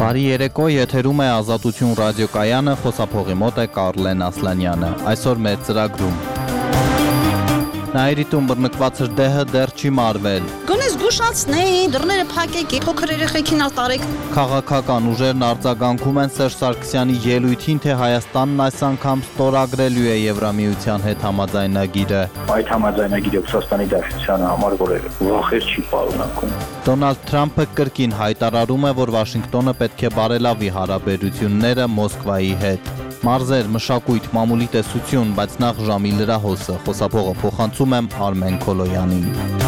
Բարի երեկո, եթերում է Ազատություն ռադիոկայանը, խոսափողի մոտ է Կարլեն Ասլանյանը։ Այսօր մեր ծրագրում Նայիրիտում բռնկված հրդեհը դեռ չի մարվել։ Գոնե զգուշացնեի, դռները փակեք, փոքր երեխեքին արտարեք։ Քաղաքական ուժերն արձագանքում են Սերժ Սարգսյանի ելույթին, թե Հայաստանն այս անգամ ստորագրելու է Եվրամիության հետ համաձայնագիրը։ Այդ համաձայնագիրը Ռուսաստանի Դաշնությանը համար որևէ վախեր չի պարունակում։ Դոնալդ Թրամփը կրկին հայտարարում է, որ Վաշինգտոնը պետք է բարելավի հարաբերությունները Մոսկվայի հետ։ Մարզեր, մշակույթ, մամուլի տեսություն, բայց նախ ժամի լրահոսը, խոսափողը փոխանցում եմ Արմեն Քոլոյանին։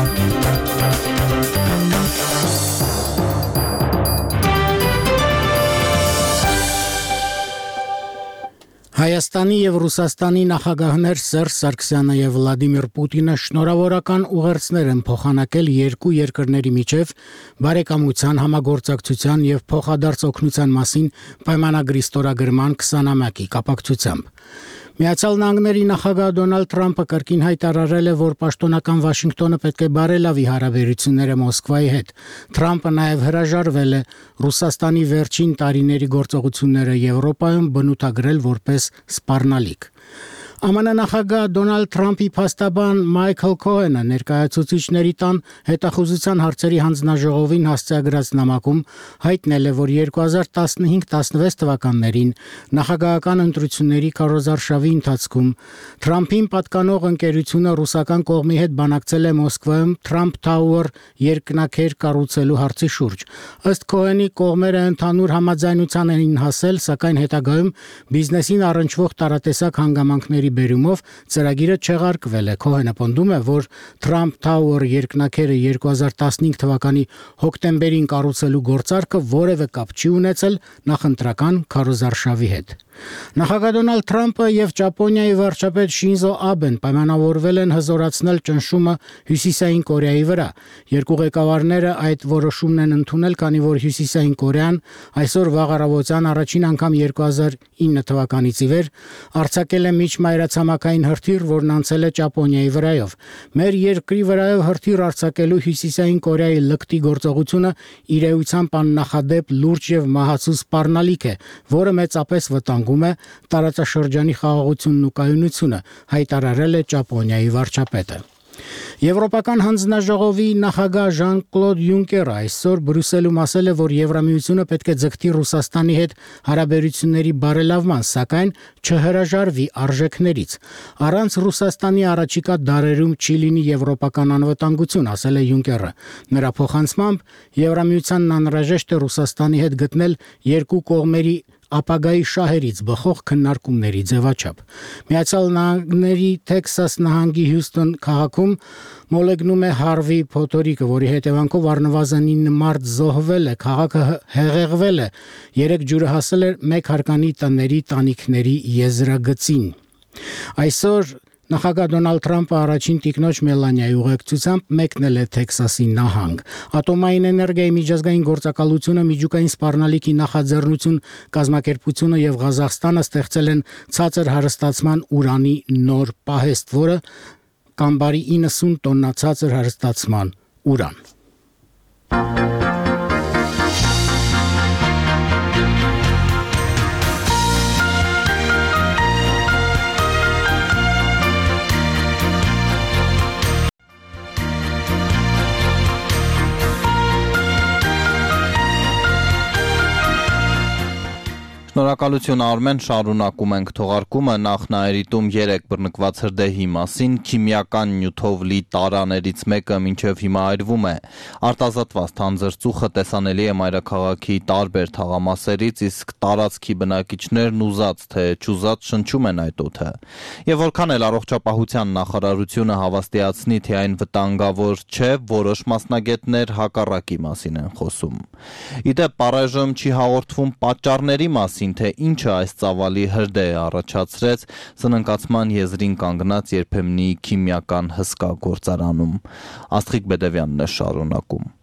Հայաստանի և Ռուսաստանի նախագահներ Սերժ Սարգսյանը և Վլադիմիր Պուտինը շնորհավորական ուղերձներ են փոխանակել երկու երկրների միջև բարեկամության, համագործակցության և փոխադարձ օգնության մասին պայմանագրի ստորագրման 20-ամյակի կապակցությամբ։ Միացյալ Նահանգների նախագահ Դոնալդ Թրամփը կրկին հայտարարել է, որ պաշտոնական Վաշինգտոնը պետք է բարելավի հարաբերությունները Մոսկվայի հետ։ Թրամփը նաև հրաժարվել է Ռուսաստանի վերջին տարիների գործողությունները Եվրոպայում բնութագրել որպես սպառնալիք։ ԱՄՆ նախագահ Դոնալդ Թրամփի փաստաբան Մայքլ Քոհենը ներկայացուցիչների տան հետախուզության հարցերի հանձնաժողովին հասցեագրած նամակում հայտնել է, որ 2015-16 թվականներին նախագահական ընտրությունների քարոզարշավի ընթացքում Թրամփին պատկանող ընկերությունը ռուսական կողմի հետ բանակցել է Մոսկվայում Trump Tower երկնաքեր կառուցելու հարցի շուրջ։ Ըստ Քոհենի կողմերը ընդհանուր համաձայնության էին հասել, սակայն հետագայում բիզնեսին առնչվող տարատեսակ հանգամանքների բերումով ծրագիրը չեղարկվել է։ Քոհենը պնդում է, որ Trump Tower երկնաքերը 2015 թվականի հոկտեմբերին կառուցելու գործարքը որևէ կապ չի ունեցել նախընտրական քարոզարշավի հետ։ Նախագահ Դոնալդ Թրամփը և Ճապոնիայի վարչապետ Շինզո Աբեն պայմանավորվել են հզորացնել ճնշումը Հյուսիսային Կորեայի վրա։ Երկու ղեկավարները այդ որոշումն են ընդունել, քանի որ Հյուսիսային Կորեան այսօր վաղ առավոտյան առաջին անգամ 2009 թվականից ի վեր արձակել է միջմայրացամաքային հրթիռ, որն անցել է Ճապոնիայի վրայով։ Մեր երկրի վրայով հրթիռ արձակելու Հյուսիսային Կորեայի լկտի գործողությունը իր էությամբ աննախադեպ, լուրջ և մահացու սպառնալիք է, որը մեծապես վտանգում է տարածաշրջանի խաղաղությունն ու կայունությունը, հայտարարել է Ճապոնիայի վարչապետը։ Եվրոպական հանձնաժողովի նախագահ Ժան-Կլոդ Յունկերը այսօր Բրյուսելում ասել է, որ Եվրամիությունը պետք է ձգտի Ռուսաստանի հետ հարաբերությունների բարելավման, սակայն չհրաժարվի արժեքներից։ Առանց Ռուսաստանի առաջիկա դարերում չի լինի եվրոպական անվտանգություն, ասել է Յունկերը։ Նրա փոխանցմամբ Եվրամիությանն անհրաժեշտ է Ռուսաստանի հետ գտնել երկու կողմերի ապագայի շահերից բխող քննարկումների ձևաչափ։ Միացյալ Նահանգների Թեքսաս նահանգի Հյուսթոն քաղաքում մոլեգնում է Հարվի փոթորիկը, որի հետևանքով առնվազն 9 մարդ զոհվել է, քաղաքը հեղեղվել է, 3 ջուրը հասել է մեկ հարկանի տների տանիքների եզրագծին։ Այսօր նախագահ Դոնալդ Թրամփը առաջին տիկնոջ Մելանիայի ուղեկցությամբ մեկնել է Թեքսասի նահանգ։ Ատոմային էներգիայի միջազգային գործակալությունը, միջուկային սպառնալիքի նախաձեռնություն կազմակերպությունը և Ղազախստանը ստեղծել են ցածր հարստացման ուրանի նոր պահեստ, որը կամբարի 90 տոննա ցածր հարստացման ուրան։ Շնորհակալություն Արմեն, շարունակում ենք թողարկումը, նախ Նայիրիտում 3 բռնկված հրդեհի մասին, քիմիական նյութով լի տարաներից մեկը մինչև հիմա այրվում է։ Արտազատված թանձր ծուխը տեսանելի է մայրաքաղաքի տարբեր թաղամասերից, իսկ տարածքի բնակիչներն ուզած թե չուզած շնչում են այդ օդը։ Եվ որքան էլ առողջապահության նախարարությունը հավաստիացնի, թե այն վտանգավոր չէ, որոշ մասնագետներ հակառակի մասին են խոսում։ Իդեպ առայժմ չի հաղորդվում պատճառների մասին, թե ինչը այս ծավալի հրդեհը առաջացրեց սննկացման եզրին կանգնած երբեմնի քիմիական հսկա գործարանում։ Աստղիկ Բեդևյանն է շարունակում։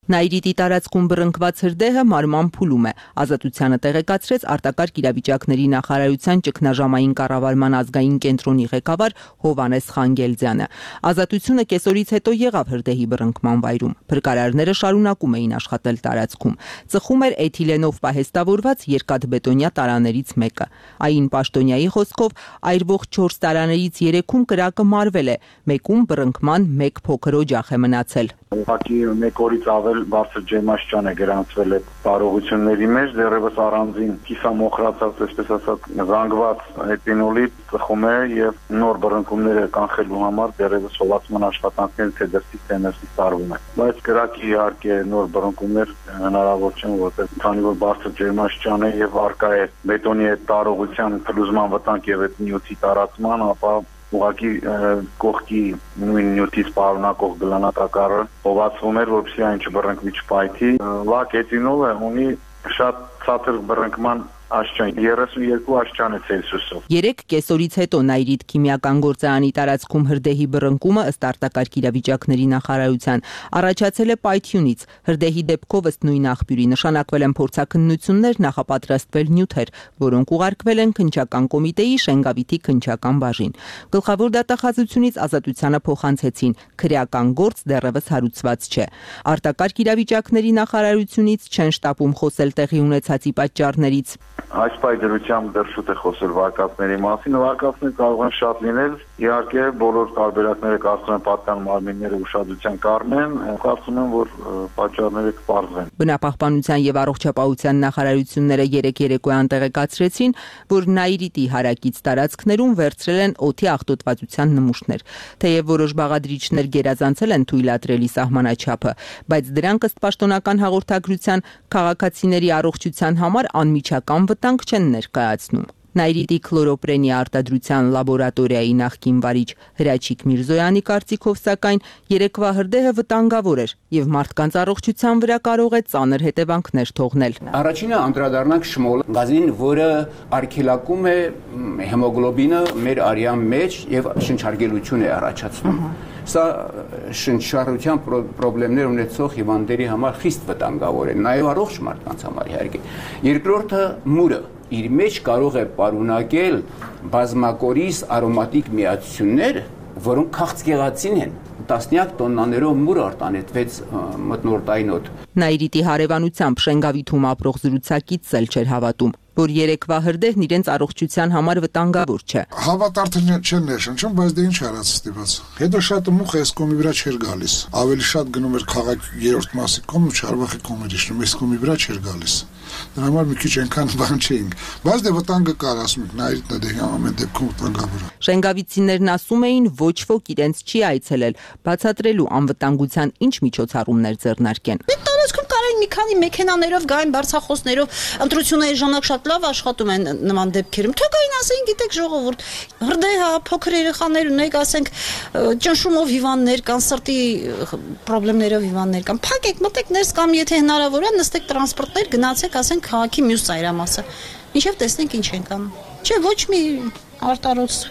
Նաիրիտի տարածքում բռնկված հրդեհը մարման փուլում է։ Ազատությանը տեղեկացրեց արտակարգ իրավիճակների նախարարության ճգնաժամային կառավարման ազգային կենտրոնի ղեկավար Հովհաննես Խանգելձյանը։ Ազատությունը կեսօրից հետո եղավ հրդեհի բռնկման վայրում։ Փրկարարները շարունակում էին աշխատել տարածքում։ Ծխում էր էթիլենով պահեստավորված երկաթբետոնյա տարաներից մեկը։ Այն պաշտոնյայի խոսքով այրվող 4 տարաներից 3-ում կրակը մարվել է, մեկում բռնկման 1 փոքր օջախ է մնացել։ Ուղղակի մեկ օրից ավել բարձր ջերմաստիճան է գրանցվել այդ տարողությունների մեջ, դեռևս առանձին կիսամոխրացած, այսպես ասած, զանգված էթանոլի ծխում է եւ նոր բռնկումները կանխելու համար դեռևս հովացման աշխատանքները թե դրսից թե ներսից տարվում է։ Բայց կրակի իհարկե նոր բռնկումներ հնարավոր չեն, որտեղ քանի որ բարձր ջերմաստիճան է եւ արկա է բետոնի այդ տարողության փլուզման վտանգ եւ այդ նյութի տարածման, ապա ուղղակի կողքի նույն նյութից պարունակող գլանատակառը հովացվում էր, որպեսզի այն չբռնկվի չփայթի։ Լակ էթինոլը ունի շատ ցածր բռնկման աշճան 32 աշճան է Ցելսիուսով։ 3 կեսօրից հետո Նաիրիտ քիմիական գործարանի տարածքում հրդեհի բռնկումը ըստ արտակարգ իրավիճակների նախարարության առաջացել է պայթյունից։ Հրդեհի դեպքով ըստ նույն աղբյուրի նշանակվել են փորձաքննություններ, նախապատրաստվել նյութեր, որոնք ուղարկվել են քննչական կոմիտեի Շենգավիթի քննչական բաժին։ Գլխավոր դատախազությունից ազատությանը փոխանցեցին, քրեական գործ դեռևս հարուցված չէ։ Արտակարգ իրավիճակների նախարարությունից չեն շտապում խոսել տեղի ունեցածի պատճառներից։ Այս պայդրությամբ դեռ շուտ է խոսել վարկածների մասին, վարկածները կարող են շատ լինել, իհարկե բոլոր տարբերակները կարծում եմ պատկան մարմինները ուշադրության կառնեն, կարծում եմ, որ պատճառները կպարզվեն։ Բնապահպանության եւ առողջապահության նախարարությունները 3 երեկոյան տեղեկացրեցին, որ Նաիրիտի հարակից տարածքներում վերցրել են օդի աղտոտվածության նմուշներ, թեև որոշ բաղադրիչներ գերազանցել են թույլատրելի սահմանաչափը, բայց դրանք ըստ պաշտոնական հաղորդագրության քաղաքացիների առողջության համար անմիջական վտանգ չեն ներկայացնում։ Նաիրիտի քլորոպրենի արտադրության լաբորատորիայի նախկին վարիչ Հրաչիկ Միրզոյանի կարծիքով սակայն երեկվա հրդեհը վտանգավոր էր եւ մարդկանց առողջության վրա կարող է ծանր հետևանքներ թողնել։ Առաջինը անդրադառնանք շմոլ գազին, որը արգելակում է հեմոգլոբինը մեր արյան մեջ եւ շնչարգելություն է առաջացնում։ Սա շնչառության խնդիրներ ունեցող հիվանդների համար խիստ վտանգավոր է, նաեւ առողջ մարդկանց համար իհարկե։ Երկրորդը մուրը իր մեջ կարող է պարունակել բազմակորիս արոմատիկ միացություններ, որոնք քաղցկեղածին են։ Տասնյակ տոննաներով մուր արտանետվեց մթնորդային օդ։ Նաիրիտի հարևանությամբ Շենգավիթում ապրող զրուցակիցս էլ չէր հավատում, որ երեկվա հրդեհն իրենց առողջության համար վտանգավոր չէ։ Հավատարթը չեն ներշնչում, բայց դե ինչ արած ստիպած։ Հետո շատ մուխ էս կոմի վրա չէր գալիս։ Ավելի շատ գնում էր քաղաքի 3-րդ մասի կոմ ու Չարբախի կոմեր իջնում, էս կոմի վրա չէր գալիս։ Դրա համար մի քիչ այնքան բան չէինք, բայց դե վտանգը կար, ասում ենք, Նաիրիտն է դե ամեն դեպքում վտանգավոր է։ Շենգավիցիներն ասում էին, ոչ ոք իրենց չի այցելել, բացատրելու անվտանգության ինչ միջոցառումներ ձեռնարկեն։ Տարածքում կարեն մի քանի մեքենաներով գային բարձախոսներով, ընտրությունների ժամանակ շատ լավ աշխատում են նման դեպքերում։ Թողային ասեն, գիտեք, ժողովուրդ, հրդեհ, փոքր երեխաներ ունեք, ասենք, ճնշումով հիվանդներ կան, սրտի խնդիրներով հիվանդներ կան։ Փակեք, մտեք ներս կամ եթե հնարավոր է, նստեք տրանսպորտներ, գնացեք, ասենք, քաղաքի մյուս ծայրամասը։ Ինչեւ տեսնենք ինչ են կանում։ Չէ, ոչ մի արտարոց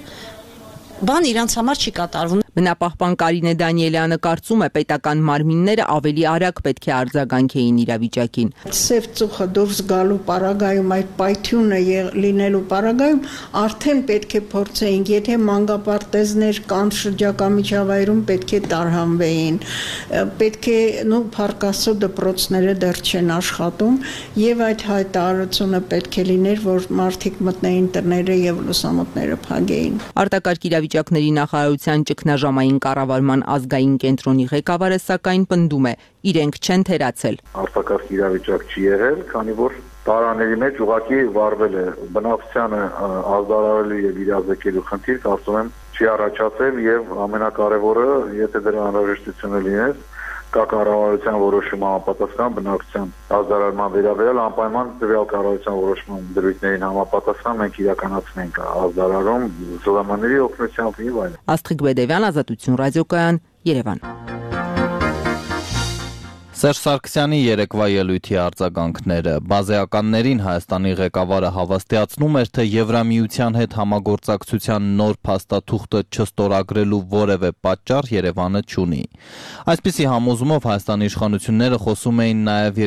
բան իրանց համար չի կատարվում։ Բնապահպան Կարինե Դանիելյանը կարծում է, պետական մարմինները ավելի արագ պետք է արձագանքեին իրավիճակին։ Սև ծուխը դուրս գալու պարագայում, այդ պայթյունը լինելու պարագայում արդեն պետք է փորձեին, եթե մանկապարտեզներ կան շրջակա միջավայրում, պետք է տարհանվեին, պետք է փառքաստու դպրոցները դեռ չեն աշխատում եւ այդ հայտարարությունը պետք է լիներ, որ մարդիկ մտնեին տները եւ լուսամուտները փակեին։ Արտակարգ իրավիճակների նախարարության ճգնաժամային կառավարման ազգային կենտրոնի ղեկավարը սակայն պնդում է, իրենք չեն թերացել։ Արտակարգ իրավիճակ չի եղել, քանի որ տարաների մեջ ուղղակի վարվել է բնակչությանը ազդարարելու եւ իրազեկելու խնդիր, կարծում եմ, չի առաջացել եւ ամենակարևորը, եթե դրա անհրաժեշտությունը լիներ, կա կառավարության որոշումը համապատասխան բնակչության ազդարարման վերաբերյալ անպայման տվյալ կառավարության որոշման դրույթներին համապատասխան մենք իրականացնենք ազդարարում ԶԼՄ-ների օգնությամբ եւ այլն։ Աստղիկ Բեդևյան, Ազատություն ռադիոկայան, Երևան։ Սերժ Սարգսյանի երեկվա ելույթի արձագանքները բազեականներին Հայաստանի ղեկավարը հավաստիացնում էր, թե Եվրամիության հետ համագործակցության նոր փաստաթուղթը չստորագրելու որևէ պատճառ Երևանը չունի։ Այսպիսի համոզումով Հայաստանի իշխանությունները խոսում էին նաև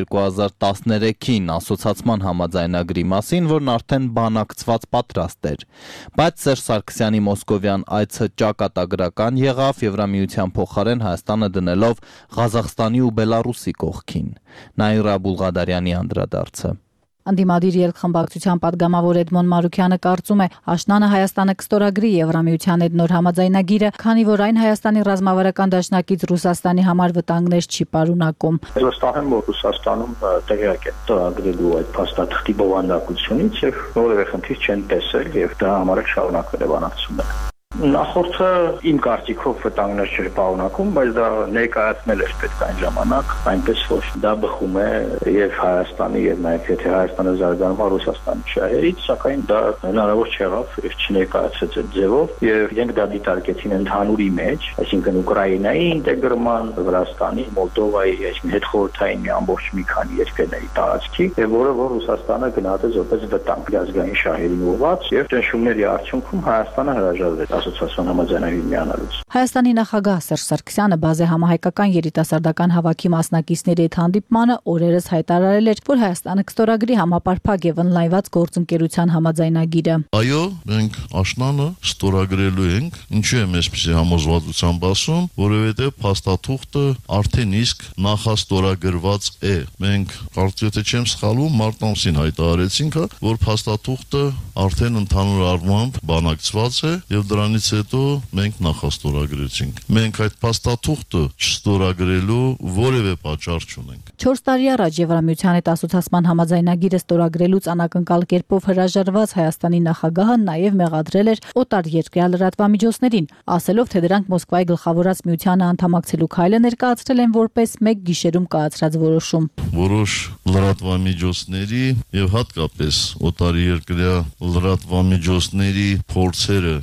2013-ին ասոցացման համաձայնագրի մասին, որն արդեն բանակցված պատրաստ էր։ Բայց Սերժ Սարգսյանի մոսկովյան այցը ճակատագրական եղավ Եվրամիության փոխարեն Հայաստանը դնելով Ղազախստանի ու Բելարուսի կողքին։ Նաիրա Բուլղադարյանի անդրադարձը։ Անդիմադիր երկխմբակցության падգամավոր Էդմոն Մարուքյանը կարծում է, Աշնանը Հայաստանը կստորագրի Եվրամիության հետ նոր համաձայնագիրը, քանի որ այն Հայաստանի ռազմավարական դաշնակից Ռուսաստանի համար վտանգներ չի պարունակում։ Վստահ եմ, որ Ռուսաստանում տեղյակ է ստորագրելու այդ փաստաթղթի բովանդակությունից եւ որևէ խնդիր չեն տեսել եւ դրա համար շարունակվել է բանակցությունը։ Նախորդը իմ կարծիքով վտանգներ չէր պարունակում, բայց դա ներկայացնել էր պետք այն ժամանակ, այնպես որ դա բխում է եւ Հայաստանի եւ նաեւ եթե Հայաստանը զարգանում է Ռուսաստանի շահերից, սակայն դա հնարավոր չեղավ եւ չներկայացեց այդ ձևով եւ իրենք դա դիտարկեցին ընդհանուրի մեջ, այսինքն Ուկրաինայի ինտեգրման, Վրաստանի, Մոլդովայի, այսինքն հետխորհրդային մի ամբողջ մի քանի երկրների տարածքի եւ որը որ Ռուսաստանը գնահատեց որպես վտանգ ազգային շահերին ուղղված եւ ճնշումների արդյունքում Հայաստանը հրաժարվեց ասոցիացիոն համաձայնագրի միանալուց։ Հայաստանի նախագահ Սերժ Սարգսյանը բազե համահայկական երիտասարդական հավաքի մասնակիցների հետ հանդիպմանը օրերս հայտարարել էր, որ Հայաստանը կստորագրի համապարփակ եւ օնլայնված գործընկերության համաձայնագիրը։ Այո, մենք աշնանը ստորագրելու ենք, ինչու եմ այսպեսի համոզվածությամբ ասում, որովհետեւ փաստաթուղթը արդեն իսկ նախաստորագրված է։ Մենք կարծես չեմ սխալվում, մարտ ամսին հայտարարեցինք, որ փաստաթուղթը արդեն ընդհանուր առմամբ բանակցված է եւ դրանից հետո մենք նախաստորագրեցինք։ Մենք այդ փաստաթուղթը չստորագրելու որևէ պատճառ չունենք։ 4 տարի առաջ Եվրամիության հետ ասոցիացման համաձայնագիրը ստորագրելուց անակնկալ կերպով հրաժարված Հայաստանի նախագահը նաև մեղադրել էր օտար երկրյա լրատվամիջոցներին, ասելով, թե դրանք Մոսկվայի գլխավորած միությանը անդամակցելու քայլը ներկայացրել են որպես մեկ գիշերում կայացրած որոշում։ Որոշ լրատվամիջոցների եւ հատկապես օտար երկրյա լրատվամիջոցների փորձերը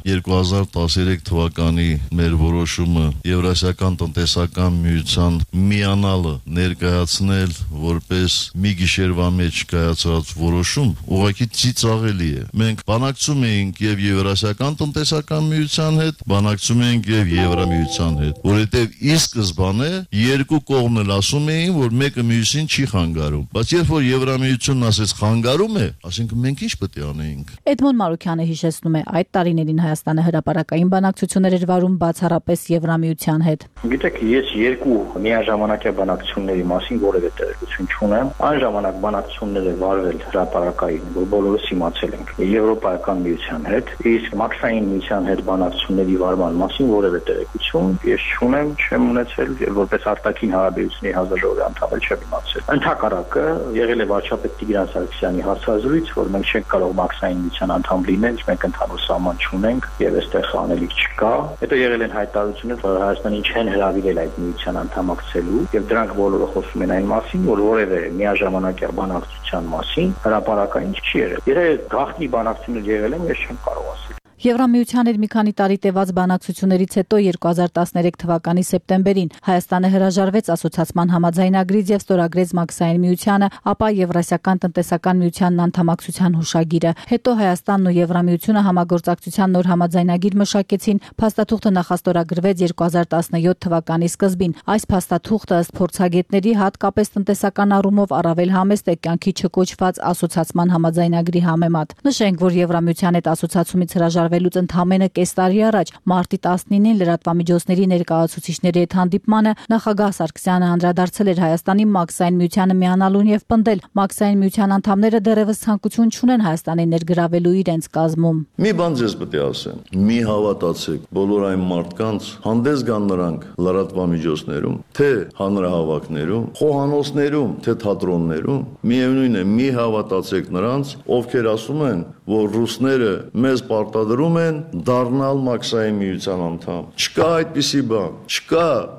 2013 թվականի մեր որոշումը Եվրասիական տնտեսական միության միանալը ներկայացնել որպես մի գիշերվա մեջ կայացած որոշում ուղղակի ծիծաղելի է։ Մենք բանակցում էինք եւ Եվրասիական տնտեսական միության հետ, բանակցում էինք եւ Եվրամիության հետ, որովհետեւ ի սկզբանե երկու կողմն էլ ասում էին, որ մեկը մյուսին չի խանգարում, բայց երբ որ Եվրամիությունն ասեց խանգարում է, ասինքն մենք ինչ պետք է անեինք։ Էդմոն Մարուքյանը հիշեցնում է, այդ տարիներին Հայաստանը հրապարակային բանակցություններ էր վարում բացառապես Եվրամիության հետ։ Գիտեք, ես երկու միաժամանակյա բանակցությունների մասին որևէ տեղեկություն չունեմ։ Այն ժամանակ բանակցությունները վարվել հրապարակային, որ բոլորս իմացել ենք Եվրոպայական միության հետ, իսկ Մաքսային միության հետ բանակցությունների վարման մասին որևէ տեղեկություն ես չունեմ, չեմ ունեցել, որպես արտաքին հարաբերությունների հանձնաժողովի անդամ չեմ իմացել։ Ընդհակառակը եղել է վարչապետ Տիգրան Սարգսյանի հարցազրույց, որ մենք չենք կարող Մաքսային միության անդամ լինել, մենք ընդհանուր սահման չունենք եւ այստեղ անելիք չկա։ Հետո եղել են հայտարարություններ, որ Հայաստանին չեն հրավիրել այդ միության անդամակցելու եւ դրանք բոլորը խոսում են այն մասին, որ որևէ միաժամանակյա բանակցության մասին հրապարակային չի եղել։ Երբ գաղտնի բանակցություններ եղել են, ես չեմ կարող ասել։ Եվրամիության հետ մի քանի տարի տևած բանակցություններից հետո 2013 թվականի սեպտեմբերին Հայաստանը հրաժարվեց ասոցիացման համաձայնագրից եւ ստորագրեց Մաքսային միությանը, ապա Եվրասիական տնտեսական միությանն անդամակցության հուշագիրը։ Հետո Հայաստանն ու Եվրամիությունը համագործակցության նոր համաձայնագիր մշակեցին, փաստաթուղթը նախաստորագրվեց 2017 թվականի սկզբին։ Այս փաստաթուղթը ըստ փորձագետների հատկապես տնտեսական առումով առավել համեստ է կյանքի չկոչված ասոցիացման համաձայնագրի համեմատ։ Նշենք, որ Եվրամիության հետ ասոցիացումից հրաժարվելուց ընդամենը կես տարի առաջ մարտի 19-ին լրատվամիջոցների ներկայացուցիչների հետ հանդիպմանը նախագահ Սարգսյանը անդրադարձել էր Հայաստանի Մաքսային միությանը միանալուն եւ պնդել, Մաքսային միության անդամները դեռևս ցանկություն չունեն Հայաստանի ներգրավելու իրենց կազմում։ Մի բան ձեզ պետք է ասեմ, մի հավատացեք, բոլոր այն մարդկանց հանդես գան նրանք լրատվամիջոցներում, թե հանրահավաքներում, խոհանոցներում, թե թատրոններում, միևնույն է, մի հավատացեք նրանց, ովքեր ասում են, որ ռուսները մեզ պարտադրում են դառնալ Մաքսային միության անդամ։ Չկա այդպիսի բան, չկա։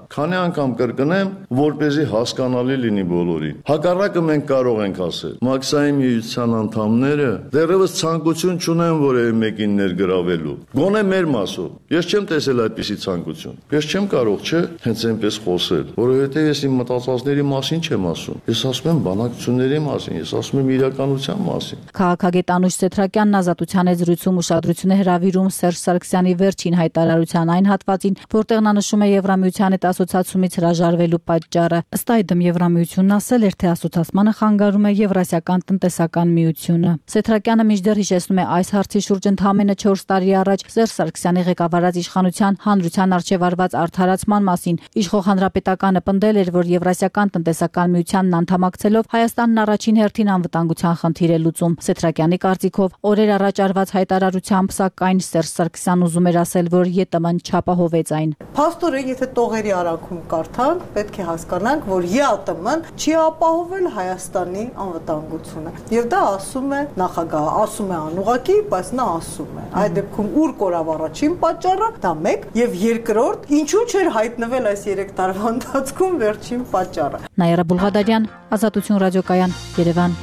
Քանի անգամ կրկնեմ, որպեսզի հասկանալի լինի բոլորին։ Հակառակը մենք կարող ենք ասել։ Մաքսային միության անդամները դեռևս ցանկություն չունեն որևէ մեկին ներգրավելու։ Գոնե մեր մասով։ Ես չեմ տեսել այդպիսի ցանկություն։ Ես չեմ կարող, չէ, հենց այնպես խոսել, որովհետև ես իմ մտածվածների մասին չեմ ասում։ Ես ասում եմ բանակցությունների մասին, ես ասում եմ իրականության մասին։ Քաղաքագետ Անուշ Սեթրակյանն Ազատության հետ զրույցում ուշադրություն է հրավիրում Սերժ Սարգսյանի վերջին հայտարարության այն հատվածին, որտեղ նա նշում է Եվրամիության հետ ասոցացումից հրաժարվելու պատճառը։ Ըստ այդմ Եվրամիությունն ասել էր, թե ասոցացմանը խանգարում է Եվրասիական տնտեսական միությունը։ Սեթրակյանը մինչդեռ հիշեցնում է այս հարցի շուրջ ընդամենը 4 տարի առաջ Սերժ Սարգսյանի ղեկավարած իշխանության հանրության առջև արված արդարացման մասին իշխող հանրապետականը պնդել էր, որ Եվրասիական տնտեսական միությանն անդամակցելով Հայաստանն առաջին հերթին անվտանգության խնդիր է լուծում։ Սեթրակյանի կարծիքով օրեր առաջ արված հայտարարությամբ սակայն Սերժ Սարգսյանն ուզում էր ասել, որ ԵՏՄ-ն չապահովեց այն։ Փաստորեն, եթե տողերի արանքում կարդանք, պետք է հասկանանք, որ ԵԱՏՄ-ն չի ապահովել Հայաստանի անվտանգությունը։ Եվ դա ասում է նախագահը, ասում է անուղղակի, բայց նա ասում է։ Այդ դեպքում ուր կորավ առաջին պատճառը, դա մեկ, եւ երկրորդ, ինչու չէր հայտնվել այս 3 տարվա ընթացքում վերջին պատճառը։ Նաիրա Բուլղադարյան, Ազատություն ռադիոկայան, Երևան։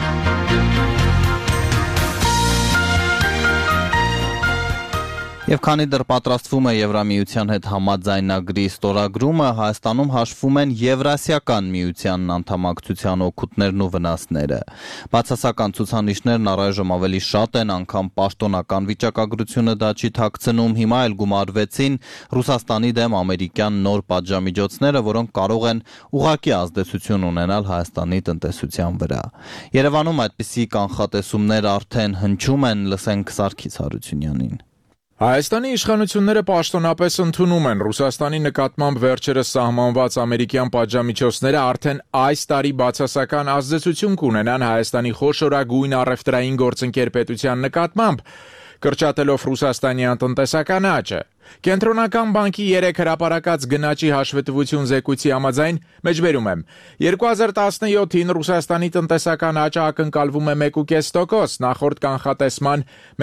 Եվ քանի դեռ պատրաստվում է Եվրամիության հետ համաձայնագրի ստորագրումը, Հայաստանում հաշվում են Եվրասիական միությանն անդամակցության օգուտներն ու վնասները։ Բացասական ցուցանիշներն առայժմ ավելի շատ են, անգամ պաշտոնական վիճակագրությունը դա չի թաքցնում, հիմա էլ գումարվեցին Ռուսաստանի դեմ ամերիկյան նոր պատժամիջոցները, որոնք կարող են ուղղակի ազդեցություն ունենալ Հայաստանի տնտեսության վրա։ Երևանում այդպիսի կանխատեսումներ արդեն հնչում են, լսենք Սարգիս Հարությունյանին։ Հայաստանի իշխանությունները պաշտոնապես ընդունում են Ռուսաստանի նկատմամբ վերջերս սահմանված ամերիկյան պատժամիջոցները արդեն այս տարի բացասական ազդեցություն կունենան Հայաստանի խոշորագույն առևտրային գործընկեր պետության նկատմամբ, կրճատելով Ռուսաստանյան տնտեսական աճը։ Կենտրոնական բանկի 3 հրապարակած գնաճի հաշվետվություն զեկույցի համաձայն, մեջբերում եմ, 2017-ին Ռուսաստանի տնտեսական աճը ակնկալվում է 1.5%, նախորդ կանխատեսման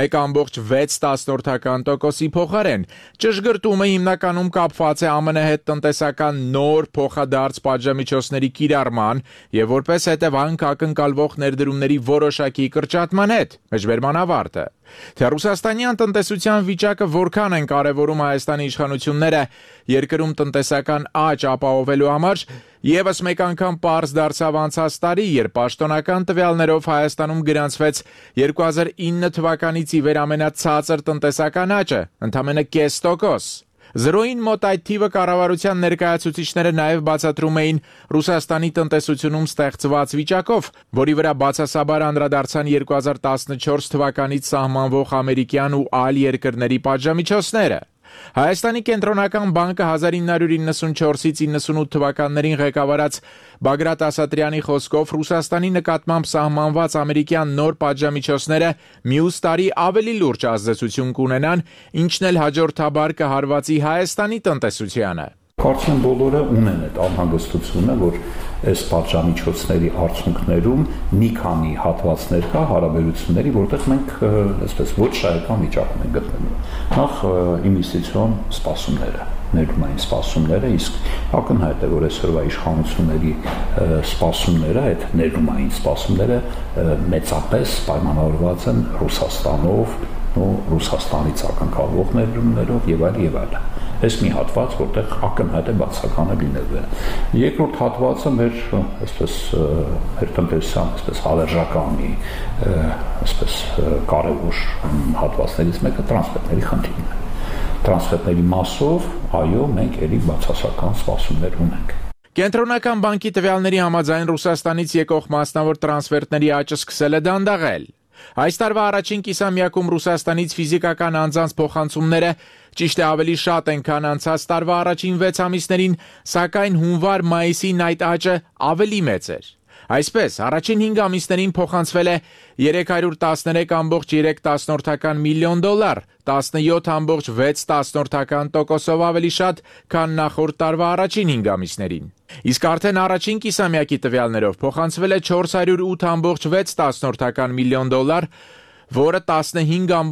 1.6%-ի փոխարեն։ Ճշգրտումը հիմնականում կապված է ԱՄՆ հետ տնտեսական նոր փոխադարձ պատժամիջոցների կիրառման եւ որպես հետևանք ակնկալվող ներդրումների որոշակի կրճատման հետ։ Մեջբերման ավարտը։ Թե ռուսաստանյան տնտեսության վիճակը որքան են կարևորում Հայաստանի իշխանությունները երկրում տնտեսական աճ ապահովելու համար, եւս մեկ անգամ պարզ դարձավ անցած տարի, երբ պաշտոնական տվյալներով Հայաստանում գրանցվեց 2009 թվականից ի վեր ամենացածր տնտեսական աճը, ընդամենը 0.5%։ Զրոյին մոտ այդ թիվը կառավարության ներկայացուցիչները նաև բացատրում էին Ռուսաստանի տնտեսությունում ստեղծված վիճակով, որի վրա բացասաբար անդրադարձան 2014 թվականից սահմանվող ամերիկյան ու այլ երկրների պատժամիջոցները։ Հայաստանի կենտրոնական բանկը 1994-ից 98 թվականներին ղեկավարած Բագրատ Ասատրյանի խոսքով Ռուսաստանի նկատմամբ սահմանված ամերիկյան նոր պատժամիջոցները մյուս տարի ավելի լուրջ ազդեցություն կունենան, ինչն էլ հաջորդաբար կհարվածի Հայաստանի տնտեսությանը։ Կարծեմ բոլորը ունեն այդ անհանգստությունը, որ այս պատժամիջոցների արդյունքներում մի քանի հատվածներ կա հարաբերությունների, որտեղ մենք այսպես ոչ շահեկան վիճակում ենք գտնվում։ Նախ ինվեստիցիոն սպասումները, ներդրումային սպասումները, իսկ ակնհայտ է, որ այսօրվա իշխանությունների սպասումները, այդ ներդրումային սպասումները մեծապես պայմանավորված են Ռուսաստանով ու Ռուսաստանից ակնկալվող ներդրումներով եւ այլ։ Այս մի հատված, որտեղ ակնհայտ է բացականը լինելու է։ Երկրորդ հատվածը մեր տնտեսության հավերժական կարևոր հատվածներից մեկը տրանսպորտների խնդիրն է։ Տրանսպորտների մասով, այո, մենք ելի բացասական սպասումներ ունենք։ Կենտրոնական բանկի տվյալների համաձայն Ռուսաստանից եկող մասնավոր տրանսֆերտների աճը սկսել է դանդաղել։ Այս տարվա առաջին կիսամյակում Ռուսաստանից ֆիզիկական անձանց փոխանցումները ճիշտ է ավելի շատ են, քան անցած տարվա առաջին 6 ամիսներին, սակայն հունվար-մայիսին այդ աճը ավելի մեծ էր։ Այսպես, առաջին 5 ամիսներին փոխանցվել է 313.3 միլիոն դոլար, 17.6% ավելի շատ, քան նախորդ տարվա առաջին 5 ամիսներին։ Իսկ արդեն առաջին կիսամյակի տվյալներով փոխանցվել է 408.6 միլիոն դոլար, որը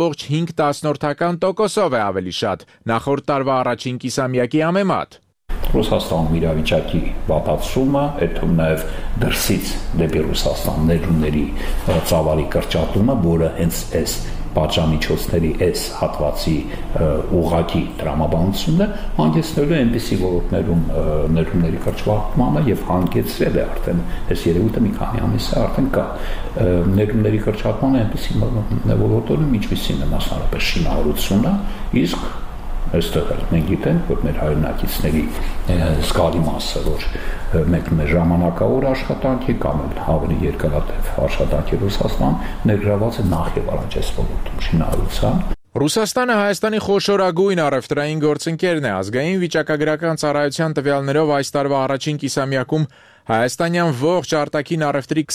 15.5% է ավելի շատ, նախորդ տարվա առաջին կիսամյակի համեմատ։ Ռուսաստանում իրավիճակի վատացումը, այդ թվում նաև դրսից դեպի Ռուսաստան ներումների ծավալի կրճատումը, որը հենց այս պատժամիջոցների այս հատվածի ուղղակի տրամաբանությունն է հանգեցնելու այնպիսի ոլորտներում ներումների կրճատմանը եւ հանգեցրել է արդեն այս երևույթը մի քանի ամիս է արդեն կա ներումների կրճատմանը այնպիսի ոլորտներում ինչպիսին է մասնավորապես շինարարությունը իսկ այստեղ մենք գիտենք որ մեր հայրենակիցների զգալի մասը որ մեկնում է ժամանակավոր աշխատանքի կամ ավելի երկարատև աշխատանքի Ռուսաստան ներգրաված է նախ եւ առաջ այս ոլորտում շինարարության Ռուսաստանը Հայաստանի խոշորագույն առևտրային գործընկերն է ազգային վիճակագրական ծառայության տվյալներով այս տարվա առաջին կիսամյակում հայաստանյան ողջ արտաքին առևտրի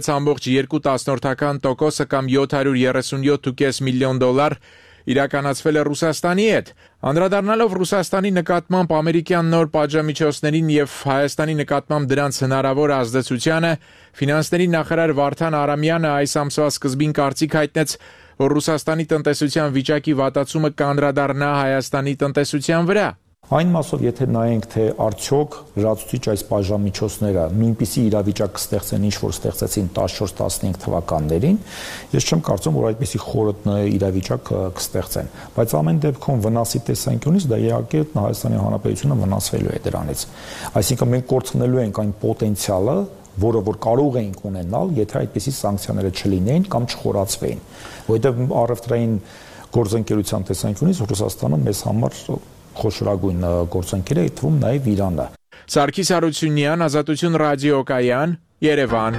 26.2% կամ 737.5 միլիոն դոլար իրականացվել է Ռուսաստանի հետ։ Անդրադառնալով Ռուսաստանի նկատմամբ ամերիկյան նոր պատժամիջոցներին եւ Հայաստանի նկատմամբ դրանց հնարավոր ազդեցությանը, ֆինանսների նախարար Վարդան Արամյանը այս ամսվա սկզբին կարծիք հայտնեց, որ Ռուսաստանի տնտեսության վիճակի վատացումը կանդրադառնա Հայաստանի տնտեսության վրա։ Այն մասով, եթե նայենք, թե արդյոք լրացուցիչ այս բաժամիջոցները նույնպիսի իրավիճակ կստեղծեն, ինչ որ ստեղծեցին 14-15 թվականներին, ես չեմ կարծում, որ այդպիսի խորը իրավիճակ կստեղծեն, բայց ամեն դեպքում վնասի տեսանկյունից դա իհարկե Հայաստանի Հանրապետությունը վնասվելու է դրանից։ Այսինքն մենք կորցնելու ենք այն պոտենցիալը, որը որ կարող էինք ունենալ, եթե այդպիսի սանկցիաները չլինեին կամ չխորացվեին, որովհետև առևտրային գործընկերության տեսանկյունից Ռուսաստանը մեզ համար խոշորագույն գործընկեր է, թվում նաև Իրանը։ Սարգիս Հարությունյան, Ազատություն ռադիոկայան, Երևան։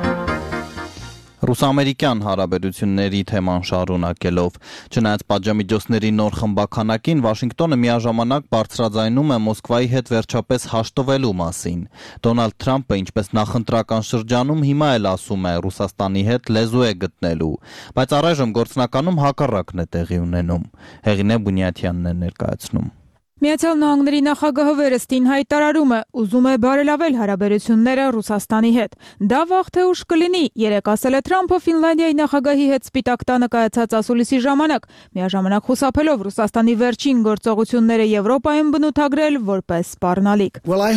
Ռուս-ամերիկյան հարաբերությունների թեման շարունակելով, չնայած պատժամիջոցների նոր խմբաքանակին, Վաշինգտոնը միաժամանակ բարձրաձայնում է Մոսկվայի հետ վերջապես հաշտվելու մասին։ Դոնալդ Թրամփը, ինչպես նախընտրական շրջանում, հիմա էլ ասում է Ռուսաստանի հետ լեզու է գտնելու, բայց առայժմ գործնականում հակառակն է տեղի ունենում։ Հեղինե Բունյաթյանն է ներկայացնում։ Միացյալ Նահանգների նախագահը վերստին հայտարարում է, ուզում է բարելավել հարաբերությունները Ռուսաստանի հետ։ Դա վաղ թե ուշ կլինի, երեկ ասել է Թրամփը Ֆինլանդիայի նախագահի հետ Սպիտակ տանը կայացած ասուլիսի ժամանակ, միաժամանակ խուսափելով Ռուսաստանի վերջին գործողությունները Եվրոպայում բնութագրել որպես սպառնալիք։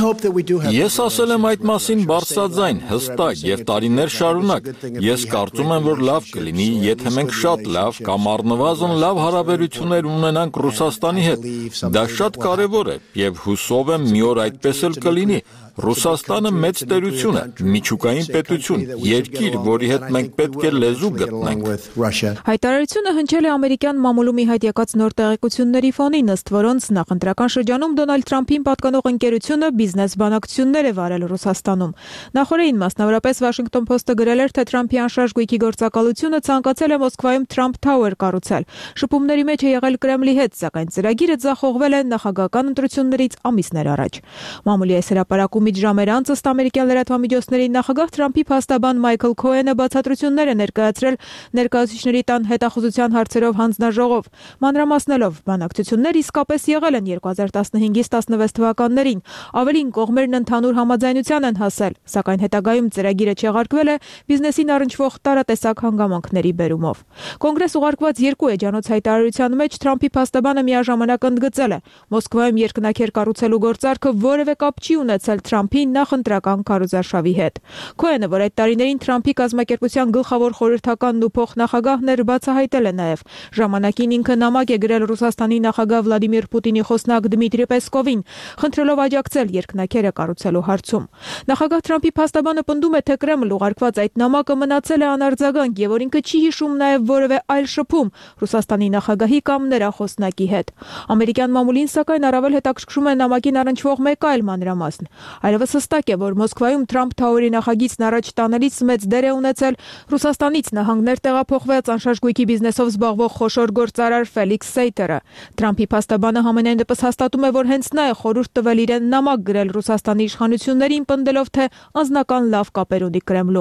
Ես ասել եմ այդ մասին բարձրաձայն, հստակ եւ տարիներ շարունակ։ Ես կարծում եմ, որ լավ կլինի, եթե մենք շատ լավ կամ առնվազն լավ հարաբերություններ ունենանք Ռուսաստանի հետ։ Դա շատ կարևոր է եւ հուսով եմ մի օր այդպես էլ կլինի։ Ռուսաստանը մեծ տերություն է, միջուկային պետություն, երկիր, որի հետ մենք պետք է լեզու գտնենք։ Հայտարարությունը հնչել է ամերիկյան մամուլում ի հայտ եկած նոր տեղեկությունների ֆոնին, ըստ որոնց նախընտրական շրջանում Դոնալդ Թրամփին պատկանող ընկերությունը բիզնես բանակցություններ է վարել Ռուսաստանում։ Նախորդին մասնավորապես Washington Post-ը գրել էր, թե Թրամփի անշարժ գույքի գործակալությունը ցանկացել է Մոսկվայում Trump Tower կառուցել։ Շփումների մեջ է եղել Կրեմլի հետ, սակայն ծրագիրը ձախողվել է նախագահական ընտրություններից ամիսներ առաջ։ Մամուլի այս հրապարակումից ժամեր անց ըստ ամերիկյան լրատվամիջոցների նախագահ Թրամփի փաստաբան Մայքլ Քոենը բացատրություններ է ներկայացրել ներկայացուցիչների տան հետախուզության հարցերով հանձնաժողով, մանրամասնելով բանակցություններ իսկապես եղել են 2015-ից 16 թվականներին, ավելին կողմերն ընդհանուր համաձայնության են հասել, սակայն հետագայում ծրագիրը չեղարկվել է բիզնեսին առնչվող տարատեսակ հանգամանքների բերումով։ Կոնգրես ուղարկված երկու էջանոց հայտարարության մեջ Թրամփի փաստաբանը միաժամանակ ընդգծել է. Մոսկվայում երկնաքեր կառուցելու գործարքը որևէ կապ չի ունեցել Թրամփի նախընտրական քարոզարշավի հետ։ Քոենը, որ այդ տարիներին Թրամփի կազմակերպության գլխավոր խորհրդականն ու փոխնախագահն էր, բացահայտել է նաև. ժամանակին ինքը նամակ է գրել Ռուսաստանի նախագահ Վլադիմիր Պուտինի խոսնակ Դմիտրի Պեսկովին, խնդրելով աջակցել երկնաքերը կառուցելու հարցում։ Նախագահ Թրամփի փաստաբանը պնդում է, թե Կրեմլ ուղարկված այդ նամակը մնացել է անարձագանք եւ որ ինքը չի հիշում նաև որևէ այլ շփում Ռուսաստանի նախագահի կամ նրա խոսնակի հետ։ Ամերիկյան մամուլին սակայն առավել հետաքրքրում է նամակին առնչվող մեկ այլ մանրամասն։ Այլևս հստակ է, որ Մոսկվայում Trump Tower-ի նախագիծն առաջ տանելիս մեծ դեր է ունեցել Ռուսաստանից նահանգներ տեղափոխված անշարժ գույքի բիզնեսով զբաղվող խոշոր գործարար Ֆելիքս Սեյթերը։ Թրամփի փաստաբանը համենայն դեպս հաստատում է, որ հենց նա է խորհուրդ տվել իրեն նամակ գրել Ռուսաստանի իշխանություններին, պնդելով, թե անձնական լավ կապեր ունի Կրեմլում։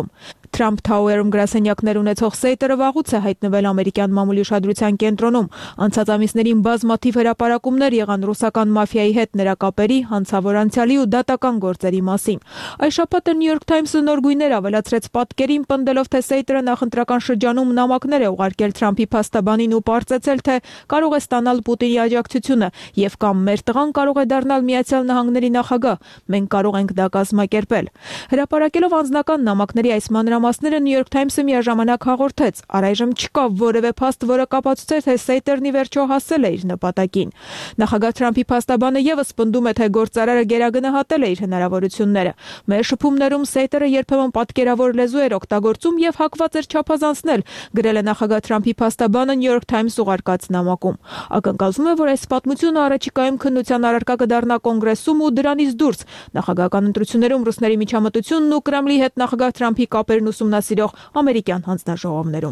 Trump Tower-ում գրասենյակներ ունեցող Սեյտերը վաղուց է հայտնվել ամերիկյան մամուլի ուշադրության կենտրոնում։ Անցած ամիսներին բազմաթիվ հրապարակումներ եղան ռուսական մաֆիայի հետ նրա կապերի, հանցավոր անցյալի ու դատական գործերի մասին։ Այս շաբաթը New York Times-ը նոր գույներ ավելացրեց պատկերին, պնդելով, թե Սեյտերը նախընտրական շրջանում նամակներ է ուղարկել Թրամփի փաստաբանին ու պարզեցել, թե կարող է ստանալ Պուտինի աջակցությունը եւ կամ մեր տղան կարող է դառնալ Միացյալ Նահանգների նախագահ։ Մենք կարող ենք դա կազմակերպել։ Հրապարակելով անձնական նամակների այս մանրամասները New York Times-ը միաժամանակ հաղորդեց. առայժմ չկա որևէ փաստ, որը կապացուցեր, թե Սեյտերն ի վերջո հասել է իր նպատակին։ Նախագահ Թրամփի փաստաբանը եւս պնդում է, թե գործարարը գերագնահատել է իր հնարավորությունները։ Մեր շփումներում Սեյտերը երբեմն պատկերավոր լեզու էր օգտագործում եւ հակված էր չափազանցնել, գրել է նախագահ Թրամփի փաստաբանը New York Times ուղարկած նամակում։ Ակնկալվում է, որ այս պատմությունը առաջիկայում քննության առարկա կդառնա կոնգրեսում ու դրանից դուրս նախագահական ընտրություններում ռուսների միջամտությունն ու Կրեմլի հետ նախագահ Թրամփի կապերն ուսումնասիրող ամերիկյան հանձնաժողովներում։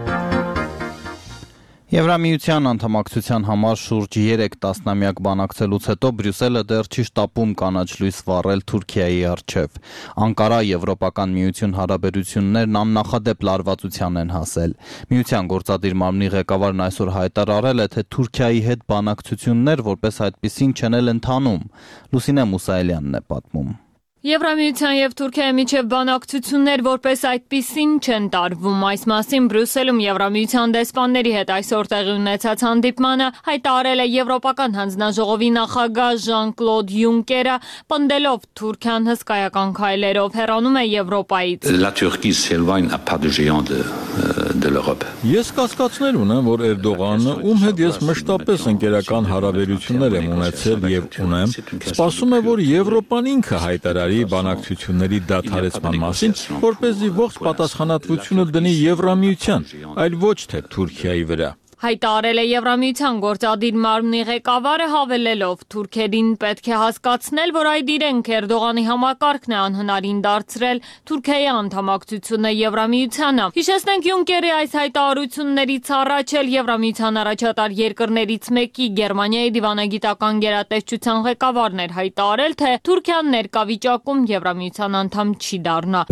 Եվրամիության անդամակցության համար շուրջ 3 տասնամյակ բանակցելուց հետո Բրյուսելը դեռ չի շտապում կանաչ լույս վառել Թուրքիայի առջև։ Անկարա-Եվրոպական միություն հարաբերություններն աննախադեպ լարվածության են հասել։ Միության գործադիր մարմնի ղեկավարն այսօր հայտարարել է, թե Թուրքիայի հետ բանակցություններ որպես այդպիսին չեն էլ ընթանում։ Լուսինե Մուսայելյանն է պատմում։ Եվրամիության եւ Թուրքիայի միջև բանակցություններ որպես այդպիսին չեն տարվում։ Այս մասին Բրյուսելում Եվրամիության դեսպանների հետ այսօր տեղի ունեցած հանդիպմանը հայտարարել է Եվրոպական հանձնաժողովի նախագահ Ժան-Կլոդ Յունկերը, պնդելով Թուրքիան հսկայական քայլերով հեռանում է Եվրոպայից։ Ես կասկածներ ունեմ, որ Էրդողանը, ում հետ ես մշտապես ընկերական հարաբերություններ եմ ունեցել եւ ունեմ, սպասում է, որ Եվրոպան ինքը հայտարարի բանակցությունների դադարեցման մասին, որպեսզի ողջ պատասխանատվությունը դնի Եվրամիության, այլ ոչ թե Թուրքիայի վրա։ Հայտարարել է Եվրամիության գործադիր մարմնի ղեկավարը, հավելելով Թուրքերին պետք է հասկացնել, որ այդ իրենք Էրդողանի համակարգն է անհնարին դարձրել Թուրքիայի անդամակցությունը Եվրամիությանը։ Հիշեցնենք Յունկերի այս հայտարարություններից առաջ էլ Եվրամիության առաջատար երկրներից մեկի Գերմանիայի դիվանագիտական գերատեսչության ղեկավարն էր հայտարարել, թե Թուրքիան ներկա վիճակում Եվրամիության անդամ չի դառնա։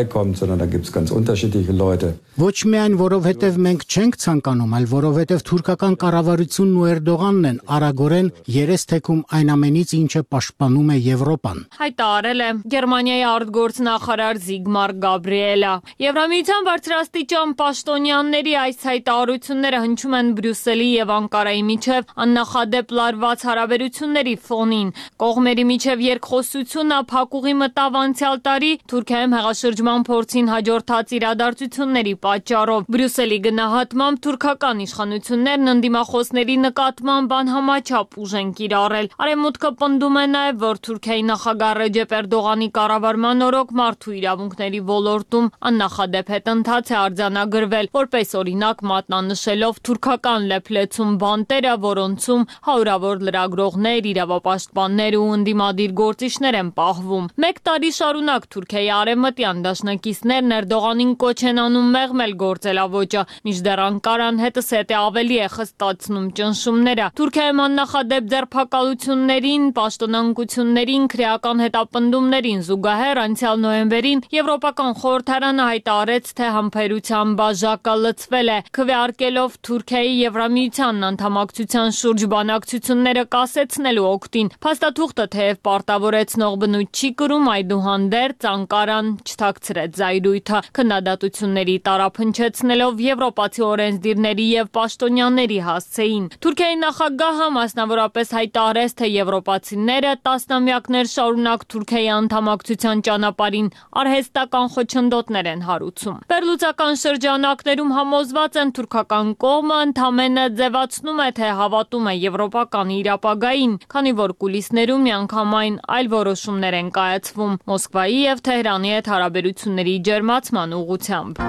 Ոչ միայն որովհետև մենք չենք ցանկանում, այլ որովհետև թուրքական կառավարությունն ու Էրդողանն են արագորեն երես թեքում այն ամենից, ինչը պաշտպանում է Եվրոպան։ Հայտարարել է Գերմանիայի արտգործնախարար Զիգմար Գաբրիելը։ Եվրամիության բարձրաստիճան պաշտոնյաների այս հայտարարությունները հնչում են Բրյուսելի եւ Անկարայի միջև աննախադեպ լարված հարաբերությունների ֆոնին։ Կողմերի միջև երկխոսությունը փակուղի մտավ անցյալ տարի Թուրքիայում հեղաշրջման փորձին հաջորդած իրադարձությունների պատճառով։ Բրյուսելի գնահատմամբ թուրքական իշխանություններն ընդդիմախոսների նկատմամբ անհամաչափ ուժ են կիրառել։ Արևմուտքը պնդում է նաև, որ Թուրքիայի նախագահ Ռեջեփ Էրդողանի կառավարման օրոք մարդու իրավունքների ոլորտում աննախադեպ հետընթաց է արձանագրվել, որպես օրինակ մատնանշելով թուրքական լեփլեցում բանտերը, որոնցում հարյուրավոր լրագրողներ, իրավապաշտպաններ ու ընդդիմադիր գործիչներ են պահվում։ Մեկ տարի շարունակ Թուրքիայի արևմտյան դաշնակիցներն Էրդողանին կոչ են անում մեղմել գործելավոճը, մինչդեռ Անկարան հետսետ է ավելի է խստացնում ճնշումները։ Թուրքիայում աննախադեպ ձերբակալություններին, պաշտոնանկություններին, քրեական հետապնդումներին զուգահեռ անցյալ նոյեմբերին Եվրոպական խորհրդարանը հայտարարեց, թե համբերության բաժակը լցվել է, քվեարկելով Թուրքիայի Եվրամիության անդամակցության շուրջ բանակցությունները կասեցնելու օգտին։ Փաստաթուղթը թեև պարտավորեցնող բնույթ չի կրում, այդուհանդերձ Անկարան չթաքցրեց զայրույթը, քննադատությունների տարափնչեցնելով եվրոպացի օրենսդիրների եւ պաշտոնյաների հասցեին։ Թուրքիայի նախագահը մասնավորապես հայտարարեց, թե եվրոպացիները տասնամյակներ շարունակ Թուրքիայի անդամակցության ճանապարհին արհեստական խոչընդոտներ են հարուցում։ Վերլուծական շրջանակներում համոզված են թուրքական կողմը ընդամենը ձևացնում է, թե հավատում է եվրոպական իրապագային, քանի որ կուլիսներում միանգամայն այլ որոշումներ են կայացվում Մոսկվայի եւ Թեհրանի հետ հարաբերությունների ջերմացման ուղղությամբ։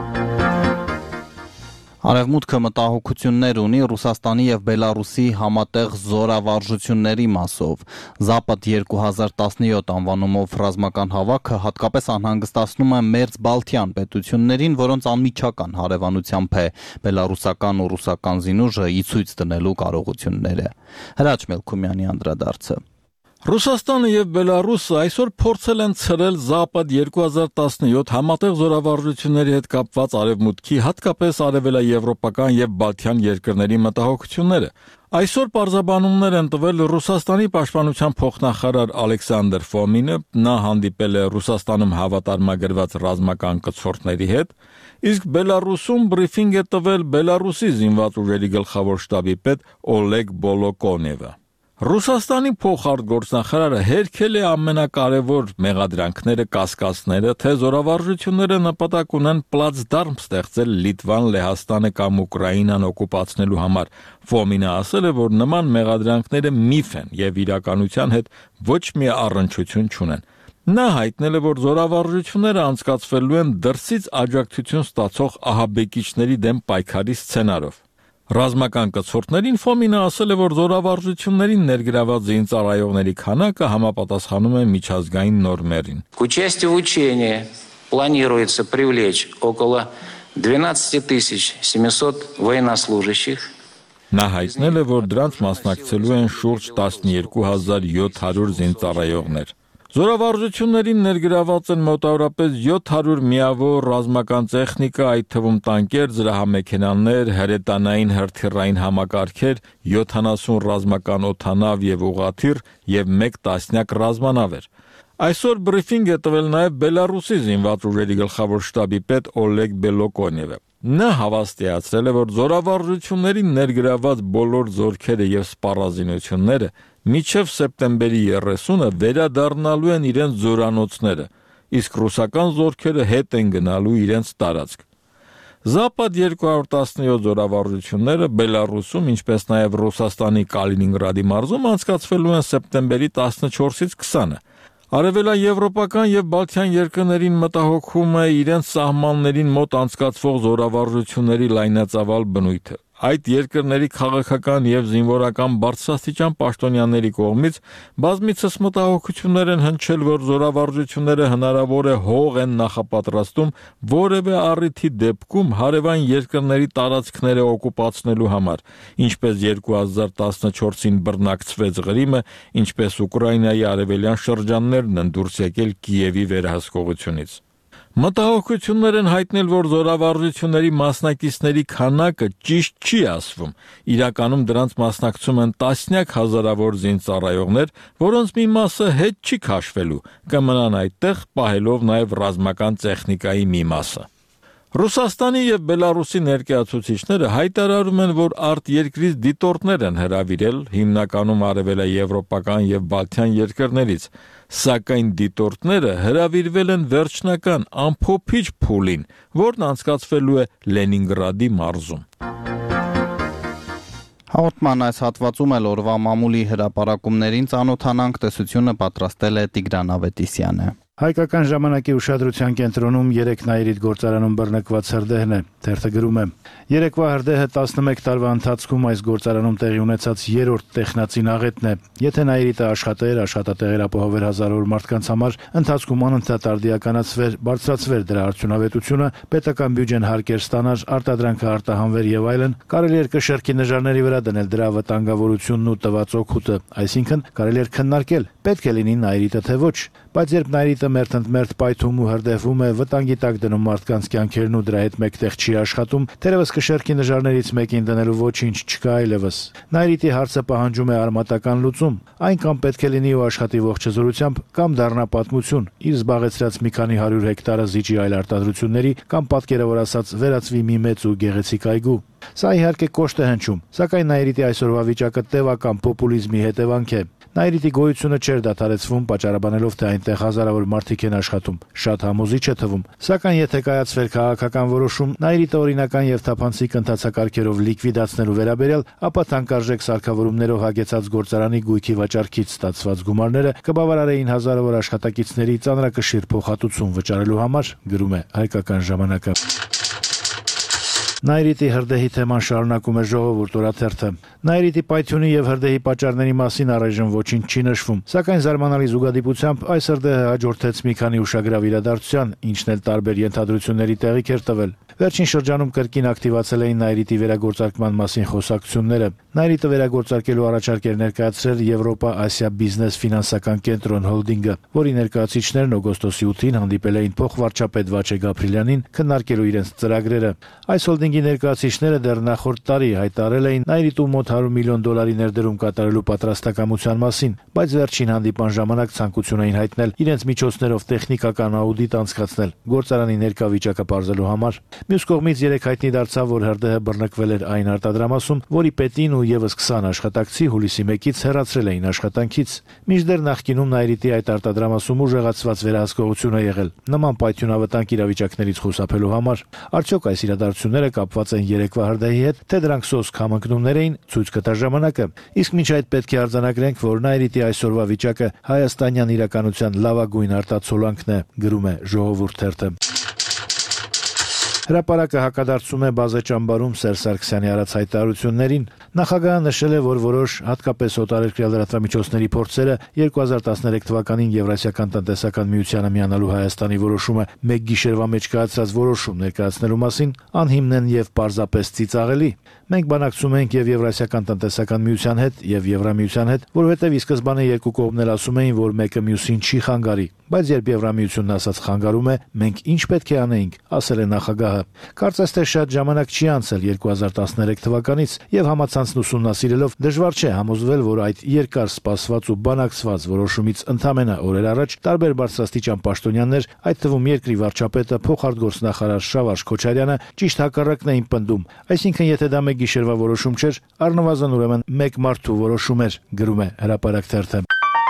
Արևմուտքը մտահոգություններ ունի Ռուսաստանի եւ Բելարուսի համատեղ զորավարժությունների մասով։ Զապադ 2017 անվանումով ռազմական հավաքը հատկապես անհանգստացնում է մերձ-բալթյան պետություններին, որոնց անմիջական հարևանությամբ է բելարուսական ու ռուսական զինուժը ի ցույց դնելու կարողությունները։ Հրաչ Մելքումյանի անդրադարձը։ Ռուսաստանը եւ Բելարուսը այսօր փորձել են ցրել Զապադ 2017 համատեղ զորավարժությունների հետ կապված արևմուտքի, հատկապես արևելաեվրոպական եւ բալթյան երկրների մտահոգությունները։ Այսօր պարզաբանումներ են տվել Ռուսաստանի պաշտպանության փոխնախարար Ալեքսանդր Ֆոմինը, նա հանդիպել է Ռուսաստանում հավատարմագրված ռազմական կցորդների հետ, իսկ Բելարուսում բրիֆինգ է տվել Բելարուսի զինված ուժերի գլխավոր շտաբի պետ Օլեգ Բոլոկոնևը։ Ռուսաստանի փոխարտգործնախարարը հերքել է ամենակարևոր մեղադրանքները կասկածները, թե զորավարժությունները նպատակ ունեն պլացդարմ ստեղծել Լիտվան, Լեհաստանը կամ Ուկրաինան օկուպացնելու համար։ Ֆոմինը ասել է, որ նման մեղադրանքները միֆ են եւ իրականության հետ ոչ մի առնչություն չունեն։ Նա հայտնել է, որ զորավարժությունները անցկացվելու են դրսից աջակցություն ստացող ահաբեկիչների դեմ պայքարի սցենարով։ Ռազմական կցորդներին Ֆոմինը ասել է, որ զորավարժություններին ներգրաված զինծառայողների քանակը համապատասխանում է միջազգային նորմերին։ К участию в учении планируется привлечь около 12 700 военнослужащих. Նա հայտնել է, որ դրանց մասնակցելու են շուրջ 12700 զինծառայողներ։ Զորավարժություններին ներգրաված են մոտավորապես 700 միավոր ռազմական տեխնիկա, այդ թվում տանկեր, զրահամեքենաներ, հրետանային հրթիռային համակարգեր, 70 ռազմական օդանավ եւ ուղղաթիռ եւ 1 տասնյակ ռազմանավեր։ Այսօր բրիֆինգ է տվել նաև Բելարուսի զինված ուժերի գլխավոր շտաբի պետ Օլեգ Բոլոկոնևը։ Նա հավաստիացրել է, որ զորավարժություններին ներգրաված բոլոր զորքերը եւ սպառազինությունները մինչև սեպտեմբերի 30-ը վերադառնալու են իրենց զորանոցները, իսկ ռուսական զորքերը հետ են գնալու իրենց տարածք։ Զապադ 217 զորավարժությունները Բելարուսում, ինչպես նաև Ռուսաստանի Կալինինգրադի մարզում անցկացվելու են սեպտեմբերի 14-ից 20-ը։ Արևելաեվրոպական եւ բալթյան երկրներին մտահոգում է իրենց սահմաններին մոտ անցկացվող զորավարժությունների լայնածավալ բնույթը։ Այդ երկրների քաղաքական եւ զինվորական բարձրաստիճան պաշտոնյաների կողմից բազմիցս մտահոգություններ են հնչել, որ զորավարժությունները հնարավոր է հող են նախապատրաստում որևէ առիթի դեպքում հարևան երկրների տարածքները օկուպացնելու համար, ինչպես 2014-ին բռնակցվեց Ղրիմը, ինչպես Ուկրաինայի արևելյան շրջաններն են դուրս եկել Կիևի վերահսկողությունից։ Մտահոգություններ են հայտնել, որ զորավարժությունների մասնակիցների քանակը ճիշտ չի ասվում։ Իրականում դրանց մասնակցում են տասնյակ հազարավոր զինծառայողներ, որոնց մի մասը հետ չի քաշվելու, կմնան այդտեղ, պահելով նաև ռազմական տեխնիկայի մի մասը։ Ռուսաստանի եւ Բելարուսի ներկայացուցիչները հայտարարում են, որ արտերկրից դիտորդներ են հրավիրել, հիմնականում արևելաեվրոպական եւ բալթյան երկրներից, սակայն դիտորդները հրավիրվել են վերջնական ամփոփիչ փուլին, որն անցկացվելու է Լենինգրադի մարզում։ Հաղորդման այս հատվածում էլ օրվա մամուլի հրապարակումներին ծանոթանանք, տեսությունը պատրաստել է Տիգրան Ավետիսյանը։ Հայկական ժամանակի ուշադրության կենտրոնում 3 նայիրիդ գործարանում բռնկված հրդեհն է, թերթը գրում է. Երեկվա հրդեհը 11 տարվա ընթացքում այս գործարանում տեղի ունեցած 3-րդ տեխնացին աղետն է։ Եթե նայիրիդը աշխատեր, աշխատատեղեր ապահովեր հազարավոր մարդկանց համար, ընթացքում անընդհատ արդիականացվեր, բարձրացվեր դրա արդյունավետությունը, պետական բյուջեն հարկեր ստանար, արտադրանքը արտահանվեր եւ այլն, կարելի էր կշեռքի նժարների վրա դնել դրա վտանգավորությունն ու տված օգուտը, այսինքն կարելի էր քննարկել, պետք է լինի նայիրիդը թե ոչ, բայց երբ նայիրիդը մերթ պայթում ու հրդեհվում է, վտանգի տակ դնում մարդկանց կյանքերն ու դրա հետ մեկտեղ չի աշխատում, թերևս կշեռքի նժարներից մեկին դնելու ոչինչ չկա այլևս։ Նայիրիդի հարցը պահանջում է արմատական լուծում, այն կամ պետք է լինի ու աշխատի ողջ զորությամբ, կամ դառնա պատմություն, իր զբաղեցրած մի քանի 100 հեկտարը զիջի այլ արտադրությունների, կամ պատկերավոր ասած վերածվի մի մեծ ու գեղեցիկ այգու։ Սա իհարկե կոշտ է հնչում, սակայն նայիրիդի այսօրվա վիճակը տևական պոպուլիզմի հետևանք է։ Նայիրիդի գոյությունը չէր դադարեցվում, պատճառաբանելով, թե այնտեղ հազարավոր մարդիկ են աշխատում, շատ համոզիչ է թվում։ Սակայն եթե կայացվեր քաղաքական որոշում նայիրիդը օրինական եւ թափանցիկ ընթացակարգերով լիկվիդացնելու վերաբերյալ, ապա թանկարժեք սարքավորումներով հագեցած գործարանի գույքի վաճառքից ստացված գումարները կբավարարեին հազարավոր աշխատակիցների ծանրակշիռ փոխհատուցում վճարելու համար, գրում է Հայկական ժամանակը։ Նայիրիտի հրդեհի թեման շարունակում է Ժողովուրդ օրաթերթը։ Նայիրիտի պայթյունի եւ հրդեհի պատճառների մասին առայժմ ոչինչ չի նշվում, սակայն զարմանալի զուգադիպությամբ այս հրդեհը հաջորդեց մի քանի ուշագրավ իրադարձության, ինչն էլ տարբեր ենթադրությունների տեղիք էր տվել։ Վերջին շրջանում կրկին ակտիվացել էին Նայիրիտի վերագործարկման մասին խոսակցությունները։ Նայիրիտը վերագործարկելու առաջարկ էր ներկայացրել Եվրոպա-Ասիա բիզնես ֆինանսական կենտրոն հոլդինգը, որի ներկայացուցիչներն օգոստոսի 8-ին հանդիպել էին փոխվարչապետ Վաչե Գաբրիելյանին քննարկելու իրենց ծրագրերը։ Այս հոլդինգի ներկայացուցիչները դեռ նախորդ տարի հայտարարել էին Նայիրիտում մոտ $100 միլիոն ներդրում կատարելու պատրաստակամության մասին, բայց վերջին հանդիպան ժամանակ ցանկություն էին հայտնել իրենց միջոցներով տեխնիկական աուդիտ անցկացնել գործարանի ներկա վիճակը պարզելու համար։ Մյուս կողմից երեք հայտնի դարձավ, որ հրդեհը բռնկվել էր այն արտադրամասում, որի պետին ու եւս 20 աշխատակցի հուլիսի 1-ից հեռացրել էին աշխատանքից։ Մինչդեռ նախկինում Նայիրիտի այդ արտադրամասում ուժեղացված վերահսկողություն է եղել նման պայթյունավտանգ իրավիճակներից խուսափելու համար։ Արդյոք այս իրադարձությունները կապված են երեկվա հրդեհի հետ, թե դրանք սոսկ համընկնումներ էին, ցույց կտա ժամանակը։ Իսկ մինչ այդ պետք է արձանագրենք, որ Նայիրիտի այսօրվա վիճակը հայաստանյան իրականության լավագույն արտացոլանքն է, գրում է Ժողովուրդ թերթը։ Հրապարակը հակադարձում է բազե ճամբարում Սերժ Սարգսյանի արած հայտարարություններին։ Նախագահը նշել է, որ որոշ հատկապես օտարերկրյա լրատվամիջոցների փորձերը 2013 թվականին Եվրասիական տնտեսական միությանը միանալու Հայաստանի որոշումը մեկ գիշերվա մեջ կայացած որոշում ներկայացնելու մասին անհիմն են եւ պարզապես ծիծաղելի։ Մենք բանակցում ենք եւ Եվրասիական տնտեսական միության հետ եւ Եվրամիության հետ, որովհետեւ ի սկզբանե երկու կողմն էլ ասում էին, որ մեկը մյուսին չի խանգարի, բայց երբ Եվրամիությունն ասած խանգարում է, մենք ինչ պետք է անեինք, ասել է նախագահը։ Կարծես թե շատ ժամանակ չի անցել 2013 թվականից եւ համացանցն ուսումնասիրելով դժվար չէ համոզվել, որ այդ երկար սպասված ու բանակցված որոշումից ընդամենը օրեր առաջ տարբեր բարձրաստիճան պաշտոնյաներ, այդ թվում երկրի վարչապետը, փոխարտգործնախարար Շավարժ Քոչարյանը ճիշտ հակառակն էին պնդում։ Այսինքն, եթե դա մեկ գիշերվա որոշում չէր, առնվազն ուրեմն մեկ մարդու որոշում էր, գրում է Հրապարակ թերթը։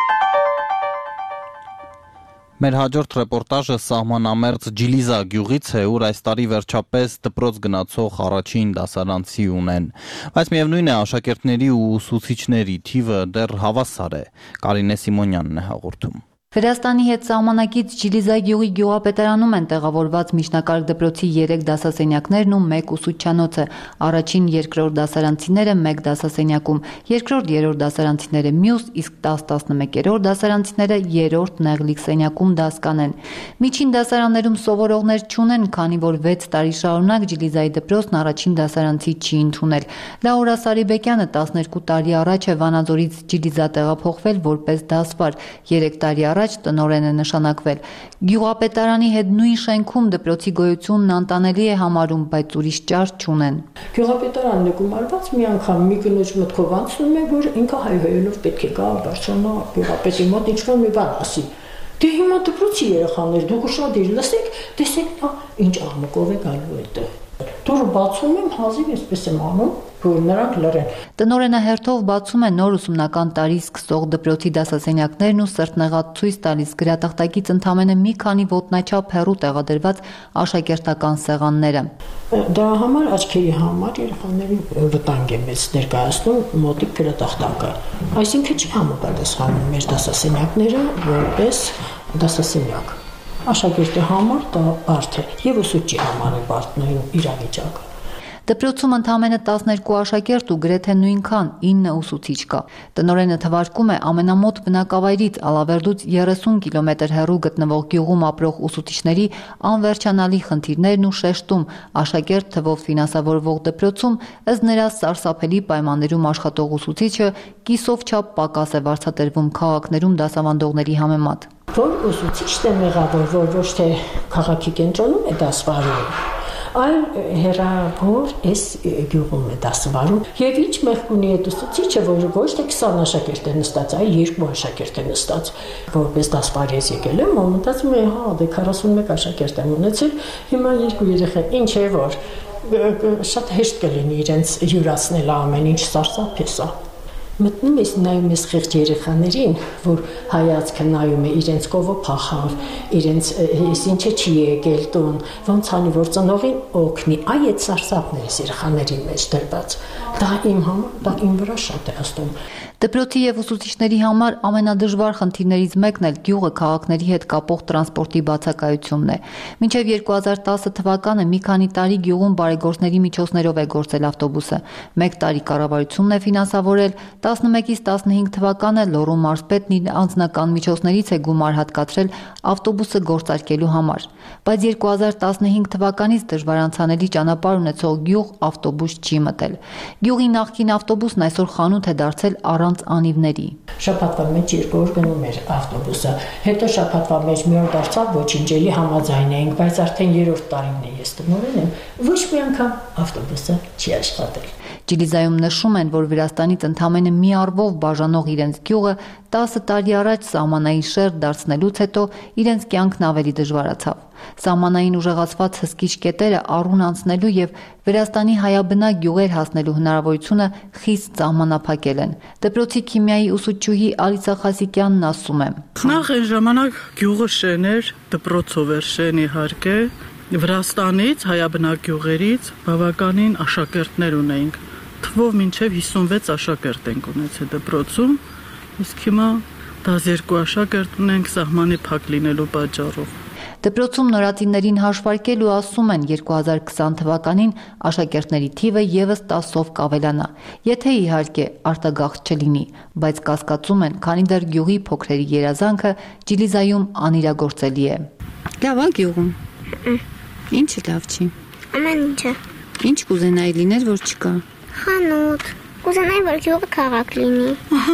Մեր հաջորդ ռեպորտաժը սահմանամերձ Ջիլիզա գյուղից է, ուր այս տարի վերջապես դպրոց գնացող առաջին դասարանցի ունեն։ Բայց միևնույն է, աշակերտների ու ուսուցիչների թիվը դեռ հավասար է։ Կարինե Սիմոնյանն է հաղորդում։ Վրաստանի հետ սահմանակից Ջիլիզա գյուղի գյուղապետարանում են տեղավորված միջնակարգ դպրոցի 3 դասասենյակներն ու 1 ուսուցչանոցը, առաջին, երկրորդ դասարանցիները 1 դասասենյակում, երկրորդ, երրորդ դասարանցիները մյուս, իսկ 10-11-րդ դասարանցիները երրորդ նեղլիկ սենյակում դաս կանեն։ Միջին դասարաններում սովորողներ չունեն, քանի որ 6 տարի շարունակ Ջիլիզայի դպրոցն առաջին դասարանցի չի ընդունել։ Լաուրա Սարիբեկյանը 12 տարի առաջ է Վանաձորից Ջիլիզա տեղափոխվել որպես դասվար, 3 տարի առաջ տնօրեն է նշանակվել։ Գյուղապետարանի հետ նույն շենքում դպրոցի գոյությունն անտանելի է համարում, բայց ուրիշ ճար չունեն։ Գյուղապետարանն է գումարված մի անգամ մի կնոջ մտքով անցնում է, որ ինքը հայհոյելով պետք է գա բարձրանա գյուղապետի մոտ ինչ-որ մի բան ասի։ Դե հիմա դպրոցի երեխաներ, դուք ուշադիր լսեք, տեսեք նա ինչ աղմուկով է գալու այդտեղ։ Դուրը բացում եմ, հազիվ այսպես եմ անում, որ նրանք լռեն։ Տնօրենը հերթով բացում է նոր ուսումնական տարի սկսող դպրոցի դասասենյակներն ու սրտնեղած ցույց տալիս գրատախտակից ընդամենը մի քանի ոտնաչափ հեռու տեղադրված աշակերտական սեղանները։ Դա համար աչքերի համար երեխաների վտանգ է մեծ ներկայացնում մոտիկ գրատախտակը։ Այսինքն չի համապատասխանում մեր դասասենյակները որպես դասասենյակ։ Աշակերտի համար դա բարդ է եւ ուսուցչի համար է բարդ նույն իրավիճակը։ Դպրոցում ընդամենը 12 աշակերտ ու գրեթե նույնքան 9 ուսուցիչ կա։ Տնօրենը թվարկում է ամենամոտ բնակավայրից Ալավերդուց 30 կիլոմետր հեռու գտնվող գյուղում ապրող ուսուցիչների անվերջանալի խնդիրներն ու շեշտում աշակերտ թվով ֆինանսավորվող դպրոցում ըստ նրա սարսափելի պայմաններում աշխատող ուսուցիչը կիսով չափ պակաս է վարձատրվում քաղաքներում դասավանդողների համեմատ։ Որ ուսուցիչն է մեղավոր, որ ոչ թե քաղաքի կենտրոնում է դասվարում, այլ հեռավոր էս գյուղում է դասվարում։ Եվ ինչ մեղք ունի այդ ուսուցիչը, որ ոչ թե 20 աշակերտ է նստած, այլ 2 աշակերտ է նստած, որպես դասվար ես եկել եմ, մտածում եմ, հա, դե 41 աշակերտ եմ ունեցել, հիմա 2 երեխա, ինչ է որ շատ հեշտ կլինի իրենց յուրացնել ամեն ինչ, սարսափ է սա։ Մտնում ես նայում ես խեղճ երեխաներին, որ հայացքը նայում է իրենց կովը փախավ, իրենց ինչը չի եկել տուն, ոնց անի որ ծնողին օգնի, այ այդ սարսափն է երեխաների մեջ դրված։ Դա իմ համար, դա իմ վրա շատ է ազդում։ Դպրոցի եւ ուսուցիչների համար ամենադժվար խնդիրներից մեկն էլ գյուղը քաղաքների հետ կապող տրանսպորտի բացակայությունն է։ Մինչև 2010 թվականը մի քանի տարի գյուղում բարեգործների միջոցներով է գործել ավտոբուսը։ 1 տարի կառավարությունն է ֆինանսավորել, 11-ից 15 թվականը Լոռու մարզպետն իր անձնական միջոցներից է գումար հատկացրել ավտոբուսը գործարկելու համար։ Բայց 2015 թվականից դժվարանցանելի ճանապարհ ունեցող գյուղ ավտոբուս չի մտել։ Գյուղի նախկին ավտոբուսն այսօր խանութ է դարձել առանց անիվների։ Շաբաթվա մեջ 2 օր գնում էր ավտոբուսը, հետո շաբաթվա մեջ մի օր դարձավ ոչինչելի համաձայն էինք, բայց արդեն 3-րդ տարին է ես տնօրեն եմ, ոչ մի անգամ ավտոբուսը չի աշխատել։ Ջիլիզայում նշում են, որ Վրաստանից ընդամենը մի առվով բաժանող իրենց գյուղը 10 տարի առաջ սահմանային շերտ դարձնելուց հետո իրենց կյանքն ավելի դժվարացավ։ Սահմանային ուժեղացված հսկիչ կետերը առուն անցնելու եւ Վրաստանի հայաբնակ գյուղեր հասնելու հնարավորությունը խիստ սահմանափակել են։ Դպրոցի քիմիայի ուսուցչուհի Ալիսա Խասիկյանն ասում է. Նախ այն ժամանակ գյուղը շեն էր, դպրոցով էր շեն իհարկե։ Վրաստանից, հայաբնակ գյուղերից բավականին աշակերտներ ունեինք։ Թվով մինչև 56 աշակերտ ենք ունեցել դպրոցում, իսկ հիմա 12 աշակերտ ունենք սահմանի փակ լինելու պատճառով։ Դպրոցում նորածիններին հաշվարկելու ասում են 2020 թվականին աշակերտների թիվը եւս 10-ով կավելանա, եթե իհարկե արտագաղթ չլինի, բայց կասկածում են, քանի դեռ գյուղի փոքրերի երազանքը Ջիլիզայում անիրագործելի է։ Լավ է գյուղում։ Ինչը լավ չի։ Ամեն ինչը։ Ինչ կուզենայի լիներ, որ չկա։ Խանութ։ Կուզենայի, որ գյուղը քաղաք լինի։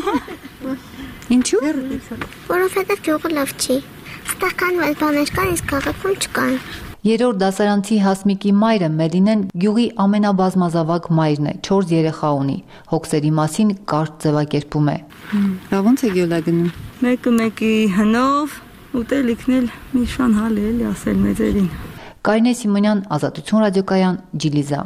Ինչու՞։ Որովհետև գյուղը լավ չի։ Ստեղ կանված բաներ կան, իսկ քաղաքում չկան։ 3-րդ դասարանցի Հասմիկի մայրը Մելինեն գյուղի ամենաբազմազավակ մայրն է, 4 երեխա ունի։ Հոգսերի մասին կարճ ձևակերպում է։ Լավ ոնց է գյուղը գնում։ Մեկի հնով ուտելիքն էլ մի շան հալ է էլի ասել մեծերին։ Կարինե Սիմոնյան, Ազատություն ռադիոկայան, Ջիլիզա։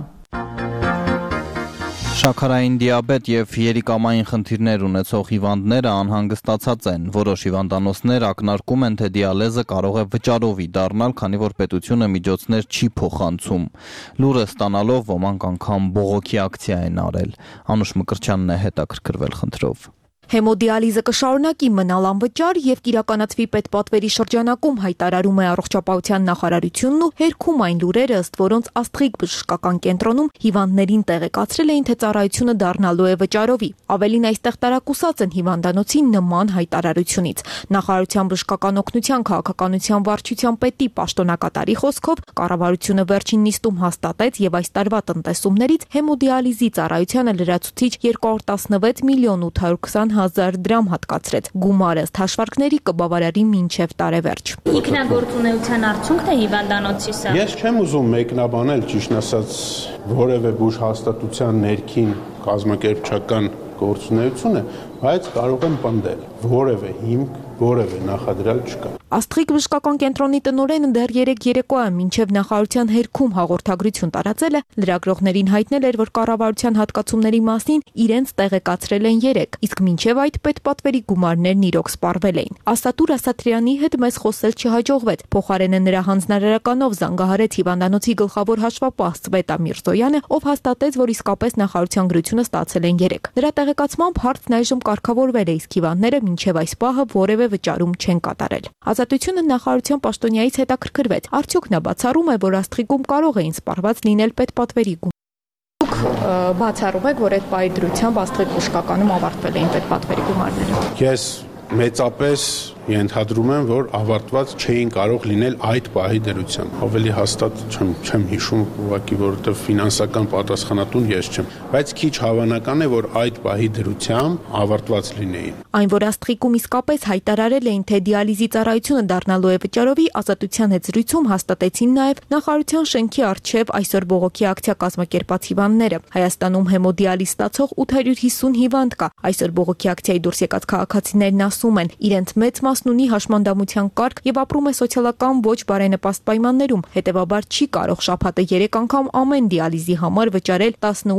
Շաքարային դիաբետ եւ երիկամային խնդիրներ ունեցող հիվանդները անհանգստացած են։ Որոշ հիվանդանոցներ ակնարկում են, թե դիալեզը կարող է վճարովի դառնալ, քանի որ պետությունը միջոցներ չի փոխանցում։ Լուրը ստանալով ոմանք անգամ բողոքի ակցիա են արել։ Անուշ Մկրտչյանն է հետաքրքրվել խնդրով։ Հեմոդիալիզը կշարունակի մնալ անվճար եւ կիրականացվի պետպատվերի շրջանակում, հայտարարում է առողջապահության նախարարությունն ու հերքում այն լուրերը, ըստ որոնց Աստղիկ բժշկական կենտրոնում հիվանդներին տեղեկացրել էին, թե ծառայությունը դառնալու է վճարովի։ Ավելին այստեղ տարակուսած են հիվանդանոցի նման հայտարարությունից։ Նախարարության բժշկական օգնության քաղաքականության վարչության պետի պաշտոնակատարի խոսքով կառավարությունը վերջին նիստում հաստատեց եւ այս տարվա տնտեսումներից հեմոդիալիզի ծառայությանը լրացուցիչ 216 միլիոն 820 000 դրամ հատկացրեց։ Գումարը ըստ հաշվարկների կբավարարի մինչև տարեվերջ։ Ինքնագործունեության արդյունքն է հիվանդանոցի սա։ Ես չեմ ուզում մեկնաբանել, ճիշտ ասած, որևէ բուժհաստատության ներքին կազմակերպչական գործունեությունը, բայց կարող եմ պնդել, որևէ հիմք, որևէ նախադրյալ չկա։ Աստղիկ բժշկական կենտրոնի տնօրենը դեռ 3 երեկոյան մինչև նախարարության հերքում հաղորդագրություն տարածել է, լրագրողներին հայտնել էր, որ կառավարության հատկացումների մասին իրենց տեղեկացրել են 3, իսկ մինչև այդ պետպատվերի գումարներն իրոք սպառվել էին։ Ասատուր Ասատրյանի հետ մեզ խոսել չհաջողվեց, փոխարենը նրա հանձնարարականով զանգահարեց հիվանդանոցի գլխավոր հաշվապահ Սվետա Միրզոյանը, ով հաստատեց, որ իսկապես նախարարության գրությունը ստացել են 3։ Նրա տեղեկացմամբ հարցն այժմ կարգավորվել է, իսկ հիվանդները մինչև այս պահը որևէ վճարում չեն կատարել։ Ազատությունը նախարարության պաշտոնյայից հետաքրքրվեց, արդյոք նա բացառում է, որ Աստղիկում կարող էին սպառված լինել պետպատվերի գումարներ։ Բացառում եք, որ այդ պահի դրությամբ Աստղիկ բժշկականում ավարտվել էին պետպատվերի գումարները։ Ես մեծապես ենթադրում եմ, որ ավարտված չէին կարող լինել այդ պահի դրությամբ։ Ավելի հաստատ չեմ հիշում, ուղղակի որովհետև ֆինանսական պատասխանատուն ես չեմ, բայց քիչ հավանական է, որ այդ պահի դրությամբ ավարտված լինեին։ Այն, որ Աստղիկում իսկապես հայտարարել էին, թե դիալիզի ծառայությունը դառնալու է վճարովի, Ազատության հետ զրույցում հաստատեցին նաև նախարարության շենքի առջև այսօր բողոքի ակցիա կազմակերպած հիվանդները։ Հայաստանում հեմոդիալիզ ստացող 850 հիվանդ կա։ Այսօր բողոքի ակցիայի դուրս եկած քաղաքացիներն ասում են, իրենց մեծ մաս Մասն ունի հաշմանդամության կարգ եւ ապրում է սոցիալական ոչ բարենպաստ պայմաններում, հետեւաբար չի կարող շաբաթը 3 անգամ ամեն դիալիզի համար վճարել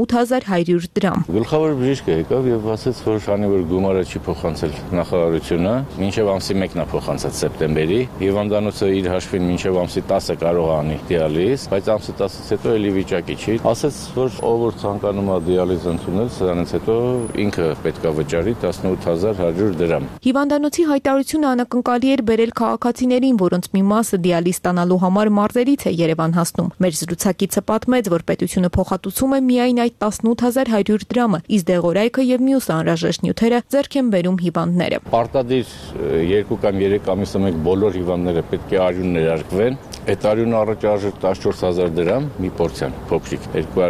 18100 դրամ։ Գլխավոր բժիշկը եկավ եւ ասաց, որ քանի որ գումարը չի փոխանցել նախարարությունը, մինչեւ ամսի 1-ն է փոխանցած սեպտեմբերի, հիվանդանոցը իր հաշվին մինչեւ ամսի 10-ը կարող է անի դիալիզ, բայց ամսի 10-ից հետո էլի վիճակի չի։ Ասաց, որ ով որ ցանկանում է դիալիզ ընդունել, սրանից հետո ինքը պետք է վճարի 18100 դրամ։ Հիվանդանոցի հայտարարությունը անակնկալի էր բերել քաղաքացիներին, որոնց մի մասը դիալիզ ստանալու համար մարզերից է Երևան հասնում։ Մեր զրուցակիցը պատմեց, որ պետությունը փոխհատուցում է միայն այդ 18100 դրամը, իսկ դեղորայքը եւ մյուս անհրաժեշտ նյութերը ձեռք են բերում հիվանդները։ Պարտադիր 2 կամ 3 ամիսը մեկ բոլոր հիվանդները պետք է արյուն ներարկվեն։ Այդ արյունը առաջ արժեր 14000 դրամ մի պորցիան, փոքրիկ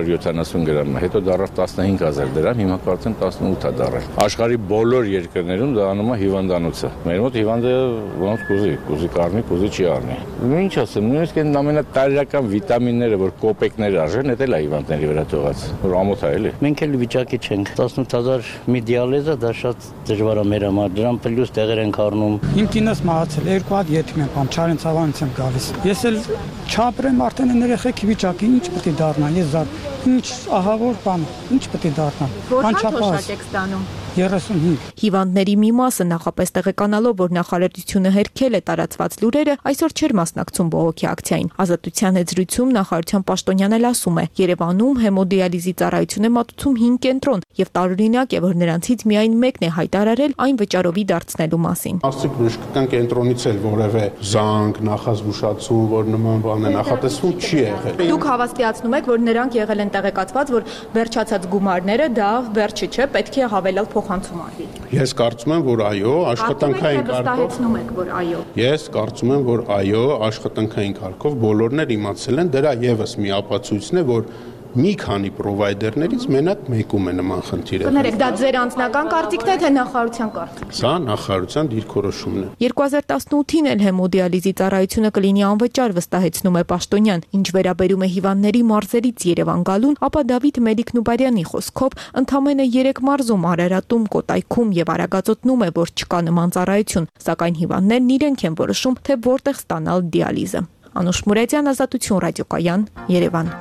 270 գրամ, հետո դառավ 15000 դրամ, հիմա կարծեմ 18 է դառել։ Աշխարհի բոլոր երկրներում դա անում է հիվանդանոցը։ Մեր մոտ հիվանդը ոնց կուզի կառնի, կուզի չի առնի։ Ինչ ասեմ, նույնիսկ այն ամենատարրական վիտամինները, որ կոպեկներ արժեն, դա էլ է հիվանդների վրա թողած, որ ամոթ է էլի։ Մենք էլ վիճակի չենք։ 18000 մի դիալիզը դա շատ դժվար է մեր համար, դրան պլյուս տեղեր ենք առնում։ Իմ կինս մահացել, 2 հատ ետմ եմ, Չարեն ցավանից եմ գալիս։ Ես էլ չապրեմ արդեն այն երեխեքի վիճակի, ինչ պետք է դառնա, ես զատ, ինչ ահավոր բան, ինչ պետք է դառնա։ Որքան թոշակ եք ստանում։ 35։ Հիվանդների մի մասը նախապես տեղեկանալով, որ նախարարությունը հերքել է տարածված լուրերը, այսօր չէր մասնակցում բողոքի ակցիային։ Ազատության հետ զրույցում նախարարության պաշտոնյանն էլ ասում է. Երևանում հեմոդիալիզի ծառայություն է մատուցում 5 կենտրոն եւ տարօրինակ է, որ նրանցից միայն մեկն է հայտարարել այն վճարովի դարձնելու մասին։ Աստիկ բժշկական կենտրոնից էլ որևէ զանգ, նախազգուշացում, որ նման բան է նախատեսվում չի եղել։ Դուք հավաստիացնում եք, որ նրանք եղել են տեղեկացված, որ վերջացած գումարները դա վերջը չէ, պետք է հավելել փոխանցում արվի։ Ես կարծում եմ, որ այո, աշխատանքային կարգով եք, որ այո։ Ես կարծում եմ, որ այո, աշխատանքային կարգով բոլորն էլ իմացել են, դրա եւս մի ապացույցն է, որ մի քանի պրովայդերներից մենակ մեկում է նման խնդիրը։ Կներեք, դա ձեր անձնական կարծիքն է, թե նախարարության կարծիքն է։ Սա նախարարության դիրքորոշումն է։ 2018-ին էլ հեմոդիալիզի ծառայությունը կլինի անվճար, վստահեցնում է Պաշտոնյան։ Ինչ վերաբերում է հիվանդների մարզերից Երևան գալուն, ապա Դավիթ Մելիք-Նուբարյանի խոսքով ընդամենը 3 մարզում Արարատում, Կոտայքում եւ Արագածոտնում է, որ չկա նման ծառայություն, սակայն հիվանդներն իրենք են որոշում, թե որտեղ ստանալ դիալիզը։ Անուշ Մուրադյան, Ազատություն ռադիոկայան, Երևան։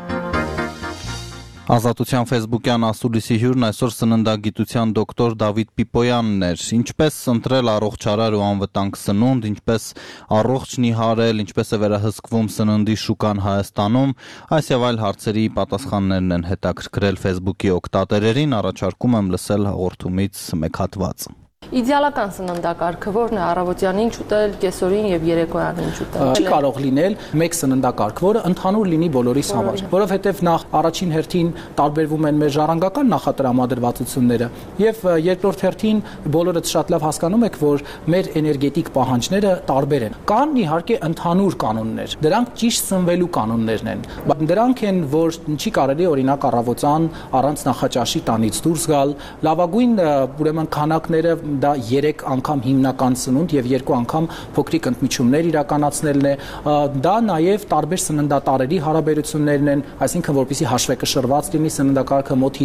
Ազատության ֆեյսբուքյան ասուլիսի հյուրն այսօր սննդագիտության դոկտոր Դավիթ Պիպոյանն էր։ Ինչպես ընտրել առողջարար ու անվտանգ սնունդ, ինչպես առողջ նիհարել, ինչպես է վերահսկվում սննդի շուկան Հայաստանում, այս եւ այլ հարցերի պատասխաններն են հետաքրքրել ֆեյսբուքի օգտատերերին, առաջարկում եմ լսել հաղորդումից մեկ հատված։ Իդեալական սննդակարգը որն է առավոտյան ինչ ուտել, կեսօրին եւ երեկոյան ինչ ուտել։ Չի կարող լինել մեկ սննդակարգ, որը ընդհանուր լինի բոլորիս համար, որովհետեւ նախ առաջին հերթին տարբերվում են մեր ժառանգական նախատրամադրվածությունները եւ երկրորդ հերթին բոլորը շատ լավ հասկանում եք, որ մեր էներգետիկ պահանջները տարբեր են։ Կան իհարկե ընդհանուր կանոններ, դրանք ճիշտ սնվելու կանոններն են, բայց դրանք են, որ չի կարելի օրինակ առավոտյան առանց նախաճաշի տանից դուրս գալ, լավագույն ուրեմն քանակները դա 3 անգամ հիմնական սնունդ եւ 2 անգամ փոքրիկ ընդմիջումներ իրականացնելն է, դա նաեւ տարբեր սննդատարերի հարաբերություններն են, այսինքն որպեսզի հաշվեկշռված լինի սննդակարգը մոտ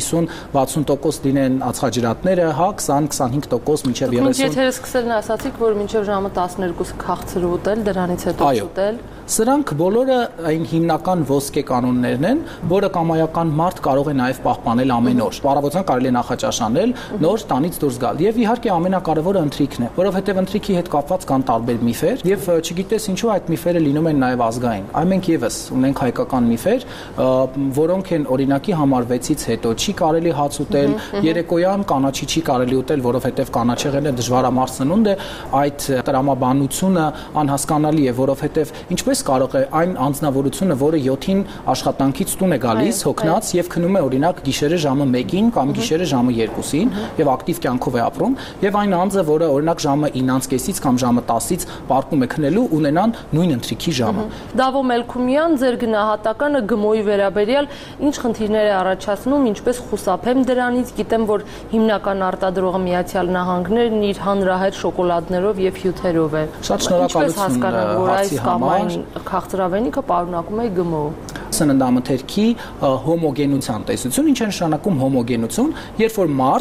50-60% լինեն ածխաջրատները, հա 20-25% մինչեւ 30%։ Ինչ եթերը սկսելն ասացիք, որ մինչեւ ժամը 12-ը քաղցր ուտել, դրանից հետո ուտել։ Սրանք բոլորը այն հիմնական ոսկե կանոններն են, որը կամայական մարդ կարող է նաև պահպանել ամեն օր։ Առավոտյան կարելի է նախաճաշ անել, նոր տանից դուրս գալ։ Եվ իհարկե ամենակարևորը ընթրիքն է, որովհետև ընթրիքի հետ կապված կան տարբեր միֆեր, եւ չգիտես ինչու այդ միֆերը լինում են նաև ազգային։ Այ մենք եւս ունենք հայկական միֆեր, որոնք են օրինակի համար 6-ից հետո չի կարելի հաց ուտել, երեկոյան կանաչի չի կարելի ուտել, որովհետև կանաչեղենը դժվարամարս սնունդ է, այդ տրամաբանությունը անհասկանալի է, որովհետև ինչպես կարող է այն անձնավորությունը, որը 7-ին աշխատանքից տուն է գալիս, հոգնած եւ քնում է օրինակ գիշերը ժամը 1-ին կամ գիշերը ժամը 2-ին եւ ակտիվ կյանքով է ապրում, եւ այն անձը, որը օրինակ ժամը 9:30-ից կամ ժամը 10-ից պարկում է քնելու, ունենան նույն ընթրիքի ժամը։ Դավո Մելքումյան, ձեր գնահատականը գմոյի վերաբերյալ ինչ խնդիրներ է առաջացնում, ինչպես խուսափեմ դրանից, գիտեմ, որ հիմնական արտադրողը Միացյալ Նահանգներն իր հանրահայտ շոկոլադներով եւ հյութերով է։ Շատ շնորհակալություն հարցի համար։ Քաղցրավենիքը պարունակում է գմո։ Սննդամթերքի հոմոգենության տեսություն, ինչ է նշանակում հոմոգենություն, երբ որ մարդ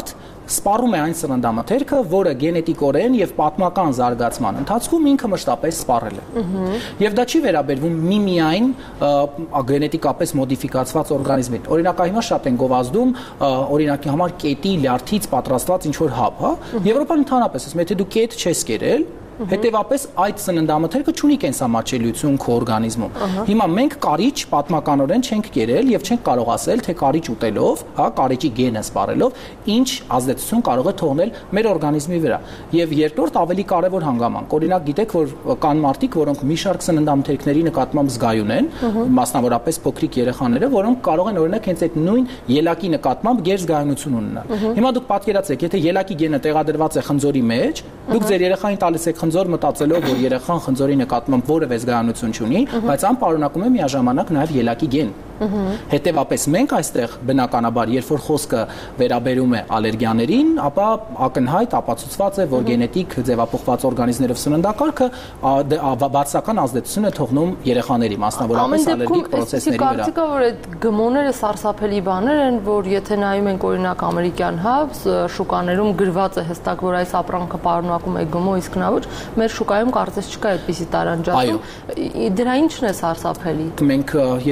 սպառում է այն սննդամթերքը, որը գենետիկորեն եւ պատմական զարգացման ընթացքում ինքը մշտապես սպառել է։ Եվ դա չի վերաբերվում միմիայն գենետիկապես մոդիֆիկացված օրգանիզմին։ Օրինակ, հիմա շատ են գովազդում օրինակի համար կետի լյարդից պատրաստված ինչ որ հապ, հա։ Եվրոպան ընդհանրապես ասում է, եթե դու կետ չես կերել, հետևապես այդ սննդամթերքը չունի կենսամատչելիություն քո օրգանիզմում։ Հիմա մենք կարիճ պատմականորեն չենք կերել եւ չենք կարող ասել, թե կարիճ ուտելով, հա, կարիճի գենը սպառելով ինչ ազդեցություն կարող է թողնել մեր օրգանիզմի վրա։ Եվ երկրորդ ավելի կարևոր հանգամանք, օրինակ գիտեք, որ կան մարդիկ, որոնք մի շարք սննդամթերքների նկատմամբ զգայուն են, մասնավորապես փոքրիկ երեխաները, որոնք կարող են օրինակ հենց այդ նույն ելակի նկատմամբ գերզգայունություն ունենալ։ Հիմա դուք պատկերացրեք, եթե ելակի գենը տեղադրված է խնձորի մեջ, դուք ձեր երեխային տալիս եք խնձոր մտածելով, որ երեխան խնձորի նկատմամբ որևէ զգայունություն չունի, բայց ան պարունակում է միաժամանակ նաև ելակի գեն։ Հետևապես մենք այստեղ բնականաբար, երբ որ խոսքը վերաբերում է ալերգիաներին, ապա ակնհայտ ապացուցված է, որ գենետիկ ձևափոխված օրգանիզմներով սննդակարգը բացասական ազդեցություն է թողնում երեխաների, մասնավորապես ալերգիկ պրոցեսների վրա։ Կարծիքա, որ այդ գմոները սարսափելի բաներ են, որ եթե նայում ենք օրինակ ամերիկյան շուկաներում գրված է հստակ, որ այս ապրանքը պարունակում է գմո, իսկ նա ոչ, մեր շուկայում կարծես չկա այդպիսի տարանջատում։ Դրա ինչն է սարսափելի։ Մենք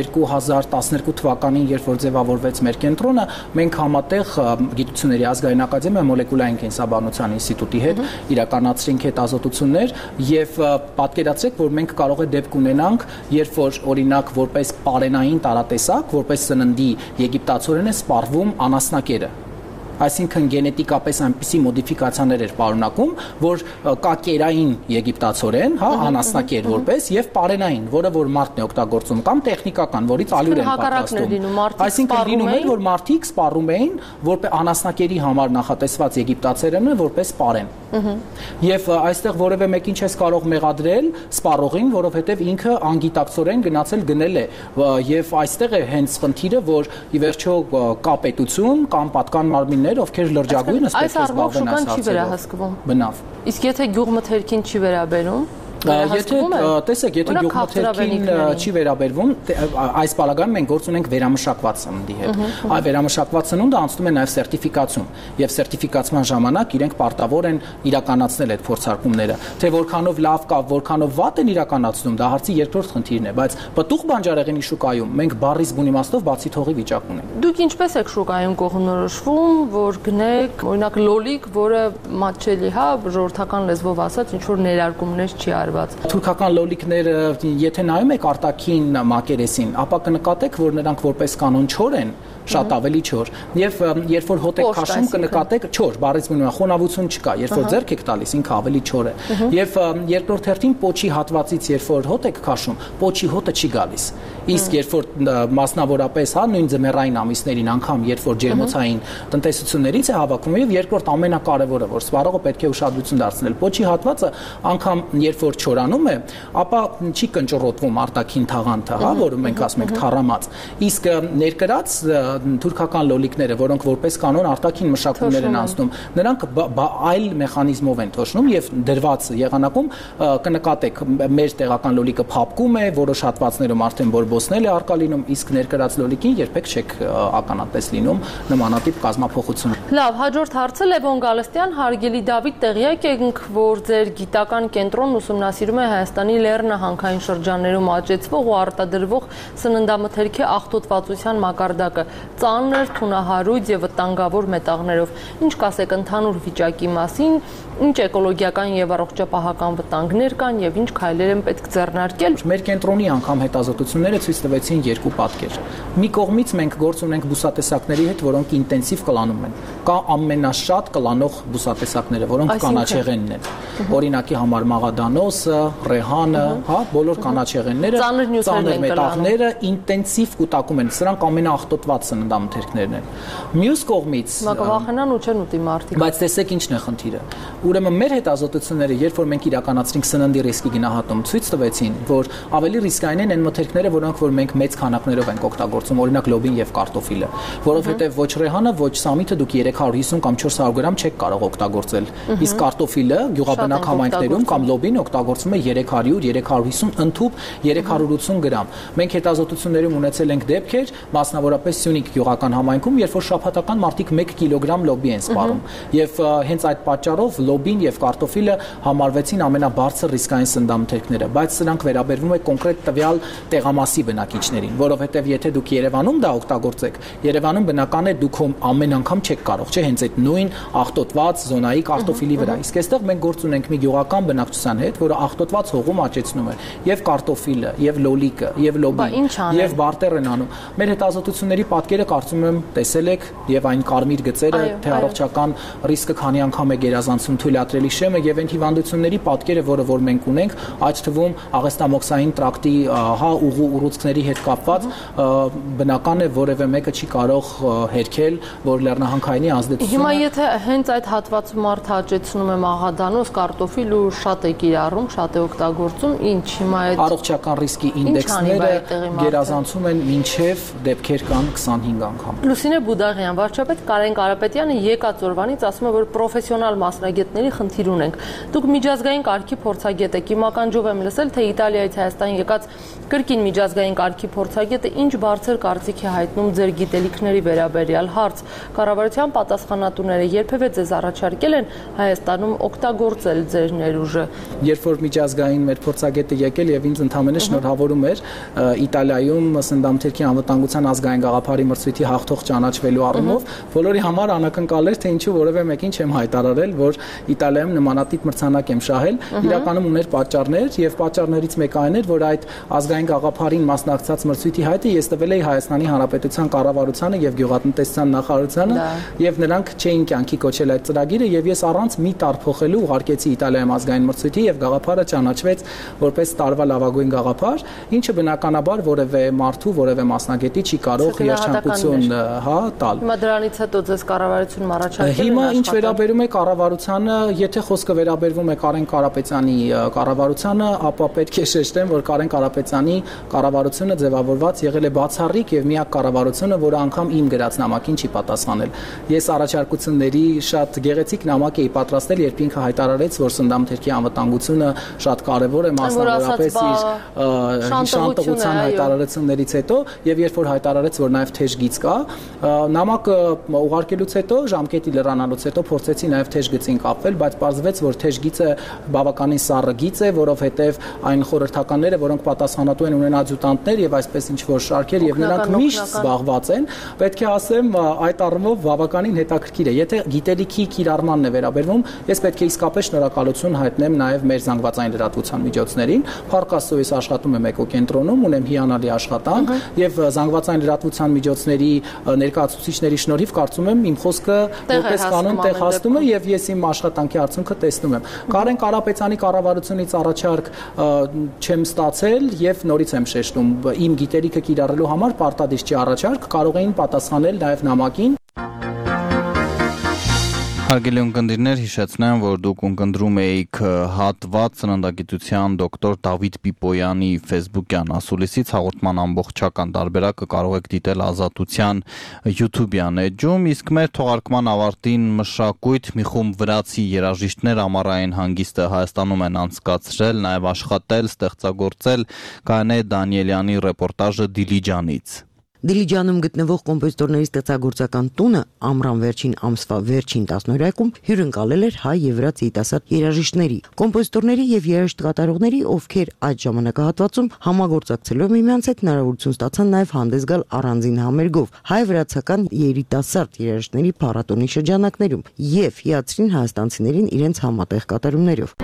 2012 թվականին, երբ որ ձևավորվեց մեր կենտրոնը, մենք համատեղ Գիտությունների ազգային ակադեմիա մոլեկուլային կենսաբանության ինստիտուտի հետ իրականացրինք հետազոտություններ եւ պատկերացրեք, որ մենք կարող է դեպք ունենանք, երբ որ օրինակ որպես պարենային տարատեսակ, որպես սննդի եգիպտացորեն է սպառվում անասնակերը։ Այսինքն գենետիկապես այնպիսի մոդիֆիկացիաներ էր պարունակում, որ կա կերային եգիպտացորեն, հա, անասնակեր որպես եւ պարենային, որը որ մարդն է օգտագործում կամ տեխնիկական, որից ալյուր են պատրաստում։ Այսինքն լինում էր, որ մարդիկ սպառում էին որպես անասնակերի համար նախատեսված եգիպտացերենը որպես պարեն։ Եվ այստեղ որևէ մեկին չես կարող մեղադրել սպառողին, որովհետեւ ինքը անգիտակցորեն գնացել գնել է եւ այստեղ է հենց խնդիրը, որ ի վերջո կա պետություն կամ պատկան մարմիններ, ովքեր լրջագույնս պետք է զբաղվեն այս հարցերով։ Բնավ։ Իսկ եթե գյուղմթերքին չի վերաբերում, Եթե տեսեք, եթե գյուղմթերքին չի վերաբերվում, այս բալագայում մենք գործ ունենք վերամշակված սննդի հետ։ Այ վերամշակված սնունդը անցնում է նաև սերտիֆիկացում, եւ սերտիֆիկացման ժամանակ իրենք պարտավոր են իրականացնել այդ փորձարկումները։ Թե որքանով լավ կա, որքանով վատ են իրականացնում, դա հարցի երկրորդ խնդիրն է, բայց պտուղ բանջարեղենի շուկայում մենք բառից բուն իմաստով բացի թողի վիճակ ունենք։ Դուք ինչպես եք շուկայում կողմնորոշվում, որ գնեք, օրինակ լոլիկ, որը մատչելի, հա, ժողովրդական լեզվով ասած, ինչ որ ներարկումներ չի արվում։ Թուրքական լոլիկները, եթե նայում եք արտաքին մակերեսին, ապա կնկատեք, որ նրանք որպես կանոն չոր են, շատ ավելի չոր։ Եվ երբ որ հոտ եք քաշում, կնկատեք չոր, բառից մնում է խոնավություն չկա, երբ որ ձեռք եք տալիս, ինքը ավելի չոր է։ Եվ երկրորդ հերթին պոչի հատվածից, երբ որ հոտ եք քաշում, պոչի հոտը չի գալիս։ Իսկ երբ որ մասնավորապես, հա, նույն ձմեռային ամիսներին, անգամ երբ որ ջերմոցային տնտեսություններից է հավաքում, եւ երկրորդ ամենակարևորը, որ սպառողը պետք է ուշադրություն դարձնել, պոչի հատվածը անգամ երբ որ չորանում է, ապա չի կնճռոտվում արտաքին թաղանթը, հա, որը մենք ասում ենք թառամած։ Իսկ ներկրած թուրքական լոլիկները, որոնք որպես կանոն արտաքին մշակումներ են անցնում, նրանք այլ մեխանիզմով են թոշնում եւ դրված եղանակում կնկատեք մեր տեղական լոլիկը փափկում է, որոշ հատվածներում արդեն բորբոսնել է արկա լինում, իսկ ներկրած լոլիկին երբեք չեք ականատես լինում նմանատիպ կազմափոխություն։ Լավ, հաջորդ հարցը Լևոն Գալստյան, հարգելի Դավիթ, տեղյակ եք, որ ձեր գիտական կենտրոնն ուսումնասիրում է Հայաստանի լեռնահանքային շրջաններում աճեցվող ու արտադրվող սննդամթերքի աղտոտվածության մակարդակը, ծանր, թունահարույց եւ վտանգավոր մետաղներով։ Ինչ կասեք ընդհանուր վիճակի մասին, ինչ էկոլոգիական եւ առողջապահական վտանգներ կան եւ ինչ քայլեր են պետք ձեռնարկել։ Մեր կենտրոնի անգամ հետազոտությունները ցույց տվեցին երկու պատկեր։ Մի կողմից մենք գործ ունենք բուսատեսակների հետ, որոնք ինտենսիվ կլանում են։ Կա ամենաշատ կլանող բուսատեսակները, որոնք կանաչեղենն են։ Օրինակի համար մաղադանոսը, ռեհանը, հա, բոլոր կանաչեղենները, ծանր մետաղները ինտենսիվ կուտակում են։ Սրանք ամենաաղտոտված սննդամթերքներն են։ Մյուս կողմից վախենան ու չեն ուտի մարդիկ։ Բայց տեսեք ինչն է խնդիրը։ Ուրեմն մեր հետազոտությունները, երբ որ մենք իրականացրինք սննդի ռիսկի գնահատում, ցույց տվեցին, որ ավելի ռիսկային են այն մթերքները, որոնք որ մենք մեծ քանակներով ենք օգտագործում, օրինակ լոբին եւ կարտոֆիլը, որովհետեւ ոչ ռեհանը, ոչ սամիթը դուք 350 կամ 400 գրամ չեք կարող օգտագործել։ Իսկ կարտոֆիլը գյուղաբնակ համայնքներում կամ լոբին օգտագործվում է 300-350 ընդհուպ 380 գրամ։ Մենք հետազոտություններում ունեցել ենք դեպքեր, մասնավորապես Սյունիք գյուղական համայնքում, երբ որ շաբաթական մարդիկ 1 կիլոգրամ լոբի են սպառում, եւ հենց այդ պատճառով լոբին եւ կարտոֆիլը համարվեցին ամենաբարձր ռիսկային սննդամթերքները, բայց սրանք վերաբերվում է կոնկրետ տվյալ տեղամասի բնակիչներին, որովհետեւ եթե դուք Երևանում դա օգտագործեք, Երևանում բնական է դուք ամեն անգամ չեք կարող, չէ՞, հենց այդ նույն աղտոտված զոնայի կարտոֆիլի վրա։ Իսկ այստեղ մենք գործ ունենք մի գյուղական բնակչության հետ, որը աղտոտված հողում աճեցնում է եւ կարտոֆիլը, եւ լոլիկը, եւ լոբին, եւ բարտեր են անում։ Մեր հետազոտությունների պատկերը կարծում եմ տեսել եք եւ այն կարմիր գծերը, թե առողջական ռիսկը քանի անգամ է գերազանցում թույլատրելի շեմը եւ այն հիվանդությունների պատկերը, որը որ մենք ունենք, այդ թվում աղեստամոքսային տրակտի ուղու ուռուցքների հետ կապված բնական է որևէ մեկը չի կարող հերքել, որ լեռնահանքայինի ազդեցությունը։ Հիմա եթե հենց այդ հատվածում մարդը աճեցնում է մաղադանոց, կարտոֆիլ ու շատ է կիրառում, շատ է օգտագործում, ինչ հիմա այդ առողջական ռիսկի ինդեքսները գերազանցում են մինչև դեպքեր կան 25 անգամ։ Լուսինե Բուդաղյան, վարչապետ Կարեն Կարապետյանը եկած օրվանից ասում է, որ պրոֆեսիոնալ մասնագետների խնդիր ունենք։ Դուք միջազգային կարգի փորձագետ եք, իմ ականջով եմ լսել, թե Իտալիայից Հայաստան եկած կրկին միջազգային կարգի փորձագետը ինչ բարձր կարծիք է հայտնում ձեր գիտելիքների վերաբերյալ։ Հարց. կառավարության պատասխանատուները երբևէ ձեզ առաջարկել են Հայաստանում օգտագործել ձեր ներուժը։ Երբ որ միջազգային մեր փորձագետը եկել եւ ինձ ընդհանրապես շնորհավորում էր Իտալիայում սննդամթերքի անվտանգության ազգային գաղափարի մրցույթի հաղթող ճանաչվելու առումով, բոլորի համար անակնկալ էր, թե ինչու որևէ մեկին չեմ հայտարարել, որ Իտալիայում նմանատիպ մրցանակ եմ շահել։ Իրականում ուներ պատճառներ եւ պատճառներից մեկը այն էր, որ այդ ազգային գաղափարին մասնակցած մրցույթի հայտը ես տվել էի Հայաստանի Հանրապետության կառավարությանը եւ գյուղատնտեսության նախարարությանը եւ նրանք չէին կյանքի կոչել այդ ծրագիրը եւ ես առանց մի տար փոխելու ուղարկեցի Իտալիայում ազգային մրցույթի եւ գաղափարը ճանաչվեց որպես տարվա լավագույն գաղափար, ինչը բնականաբար որևէ մարդու, որևէ մասնագետի չի կարող երջանկություն տալ։ Հիմա դրանից հետո ձեզ կառավարությունն առաջարկել է։ Հիմա ինչ վերաբերում է կառավարությանը, եթե խոսքը վերաբերվում է Կարեն Կարապետյանի կառավարությանը, ապա պետք է շեշտեմ, որ Կարեն Կարապետյանի կառավարությունը ձևավորված եղել է բացառիկ եւ միակ կառավարությունը, որը անգամ իմ գրած նամակին չի պատասխանել։ Ես առաջարկությունների շատ գեղեցիկ նամակ էի պատրաստել, երբ ինքը հայտարարեց, որ սննդամթերքի անվտանգությունը շատ կարեւոր է, մասնավորապես իր շանտողության հայտարարություններից հետո, եւ երբ որ հայտարարեց, որ նաեւ թեժ գիծ կա, նամակը ուղարկելուց հետո, ժամկետի լրանալուց հետո փորձեցի նաեւ թեժ գծին կապվել, բայց պարզվեց, որ թեժ գիծը բավականին սառը գիծ է, որովհետեւ այն խորհրդականները, որոնք պատասխանատու են ունեն ադյուտանտներ եւ այսպես ինչ որ շարքեր եւ նրանք միշտ զբաղված են, պետք է ասեմ, այդ առումով բավականին հետաքրքիր է։ Եթե գիտելիքի կիրառմանն է վերաբերվում, ես պետք է իսկապես շնորհակալություն հայտնեմ նաեւ մեր զանգվածային լրատվության միջոցներին։ Փառք Աստծո, ես աշխատում եմ էկոկենտրոնում, ունեմ հիանալի աշխատանք եւ զանգվածային լրատվության միջոցների ներկայացուցիչների շնորհիվ կարծում եմ իմ խոսքը որպես կանոն տեղ հասնում է եւ ես իմ աշխատանքի արդյունքը տեսնում եմ։ Կարեն Կարապետյանի կառավարությունից առաջարկ չեմ ստացել եւ նորից եմ շեշտում, իմ գիտելիքը կիրառելու համար պարտադիր չի առաջարկ, կարող էին պատասխանել նաեւ նամակին։ Հարգելի ունկնդիրներ, հիշեցնեմ, որ դուք ունկնդրում էիք հատված սննդագիտության դոկտոր Դավիթ Պիպոյանի Facebook-յան ասուլիսից, հաղորդման ամբողջական տարբերակը կարող եք դիտել Ազատության YouTube-յան էջում, իսկ մեր թողարկման ավարտին մշակույթ մի խումբ վրացի երաժիշտներ ամառային հանգիստը Հայաստանում են անցկացրել, նաև աշխատել, ստեղծագործել Կանե Դանիելյանի ռեպորտաժը Դիլիջանից։ Դիլիջանում գտնվող կոմպոզիտորների ստեղծագործական տունը ամռան վերջին ամսվա վերջին 10-օրյակում հյուրընկալել էր հայ եւ վրաց երիտասարդ երաժիշտների, կոմպոզիտորների եւ երաժիշտ կատարողների, ովքեր այդ ժամանակահատվածում համագործակցելով միմյանց հետ հնարավորություն ստացան նաեւ հանդես գալ առանձին համերգով հայ-վրացական երիտասարդ երաժիշտների փառատոնի շրջանակներում եւ հիացրին հայաստանցիներին իրենց համատեղ կատարումներով։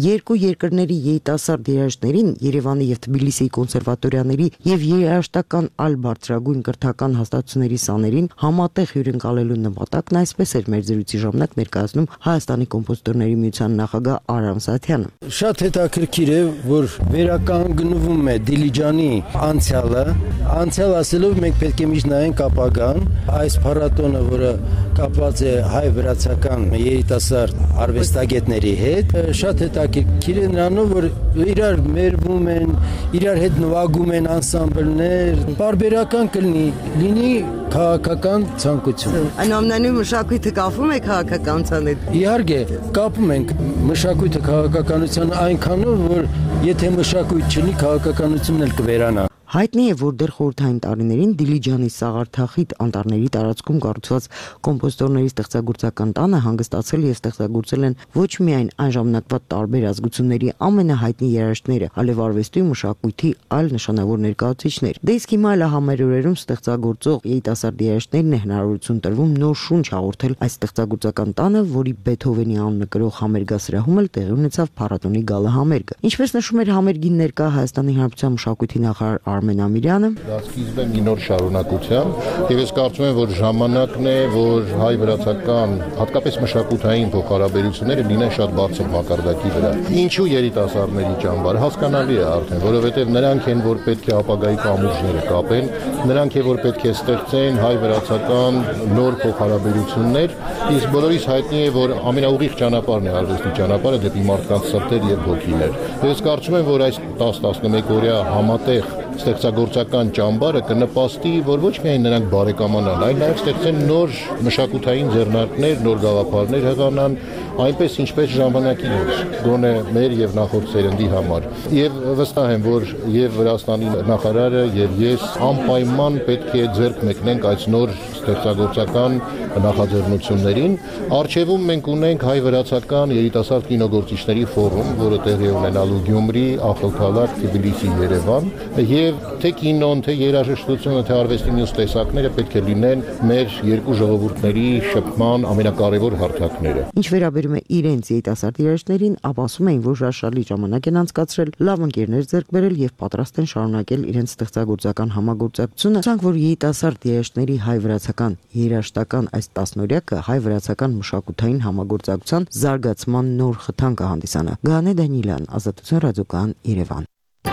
Երկու երկրների երիտասարդ երաժիշտներին Երևանի եւ Թբիլիսիի կոնսերվատորիաների եւ երաժշտական այլ բարձրագույն կրթական հաստատությունների սաներին համատեղ հյուրընկալելու նպատակն այսպես էր մեր զրույցի ժամանակ ներկայացնում Հայաստանի կոմպոզիտորների միության նախագահ Արամ Սաթյանը։ Շատ հետաքրքիր է, որ վերականգնվում է Դիլիջանի անցյալը, անցյալ ասելով մենք պետք է միշտ նայենք ապագան, այս փառատոնը, որը կապված է հայ-վրացական երիտասարդ արվեստագետների հետ, շատ հետաքրքիր է նրանով, որ իրար մերվում են, իրար հետ նվագում են անսամբլներ, բարբերական լինի քաղաքական ցանկություն։ Այնուամենայնիվ մշակույթը կապում է քաղաքականության հետ։ Իհարկե, կապում ենք մշակույթը քաղաքականության այնքանով, որ եթե մշակույթ չլինի, քաղաքականությունն էլ կվերանա։ Հայտնի է, որ դեռ խորհրդային տարիներին Դիլիջանի Սաղարթախիտ անտառների տարածքում կառուցված կոմպոզիտորների ստեղծագործական տանը հանգստացել եւ ստեղծագործել են ոչ միայն այն ժամանակվա տարբեր ազգությունների ամենահայտնի երաժիշտները, այլև արվեստի ու մշակույթի այլ նշանավոր ներկայացուցիչներ։ Դե իսկ հիմա էլ համերուրերում ստեղծագործող երիտասարդ երաժիշտներին է հնարավորություն տրվում նոր շունչ հաղորդել այս ստեղծագործական տանը, որի Բեթհովենի անունը կրող համերգասրահում էլ տեղի ունեցավ փառատոնի գալա համերգը։ Ինչպես նշում էր համերգին ներկա Հայաստանի Հանրապետության մշակույթի նախարար Արմեն Ամիրյանը, դա սկիզբ է մի նոր շարունակության, եւ ես կարծում եմ, որ ժամանակն է, որ հայ-վրացական, հատկապես մշակութային փոխհարաբերությունները լինեն շատ բարձր մակարդակի վրա։ Ինչու երիտասարդների ճամբար, հասկանալի է արդեն, որովհետեւ նրանք են, որ պետք է ապագայի կամուրջները կապեն, նրանք են, որ պետք է ստեղծեն հայ-վրացական նոր փոխհարաբերություններ, իսկ բոլորիս հայտնի է, որ ամենաուղիղ ճանապարհն է արվեստի ճանապարհը դեպի մարդկանց սրտեր եւ հոգիներ։ Ես կարծում եմ, որ այս 10-11 օրյա համատեղ ստեղծագործական ճամբարը կնպաստի, որ ոչ միայն նրանք բարեկամանան, այլ նաև ստեղծեն նոր մշակութային ձեռնարկներ, նոր գաղափարներ հղանան, այնպես ինչպես ժամանակի մեջ, գոնե մեր եւ նախորդ սերնդի համար։ Եվ վստահ եմ, որ եւ Վրաստանի նախարարը եւ ես անպայման պետք է ձեռք մեկնենք այս նոր ստեղծագործական նախաձեռնություններին։ Արչևում մենք ունենք հայ-վրացական երիտասարդ կինոգործիչների ֆորում, որը տեղի ունենալու Գյումրի, Ախալքալակ, Թբիլիսի, Երևան, եւ թե կինոն, թե երաժշտությունը, թե արվեստի մյուս տեսակները պետք է լինեն մեր երկու ժողովուրդների շփման ամենակարևոր հարթակները։ Ինչ վերաբերում է իրենց երիտասարդ երաժիշտներին, ապա ասում էին, որ հրաշալի ժամանակ են անցկացրել, լավ ընկերներ ձեռք բերել եւ պատրաստ են շարունակել իրենց ստեղծագործական համագործակցությունը, ցանկ որ երիտասարդ երաժիշտների հայ-վրացական երաժշտական այս տասնօրյակը հայ-վրացական մշակութային համագործակցության զարգացման նոր խթան կհանդիսանա։ Գանե Դանիելյան, Ազատություն ռադիոկայան, Երևան։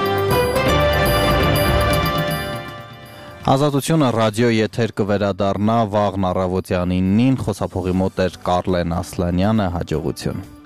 Ազատությունը ռադիո եթեր կվերադառնա վաղն առավոտյան 9-ին, խոսափողի մոտ էր Կարլեն Ասլանյանը, հաջողություն։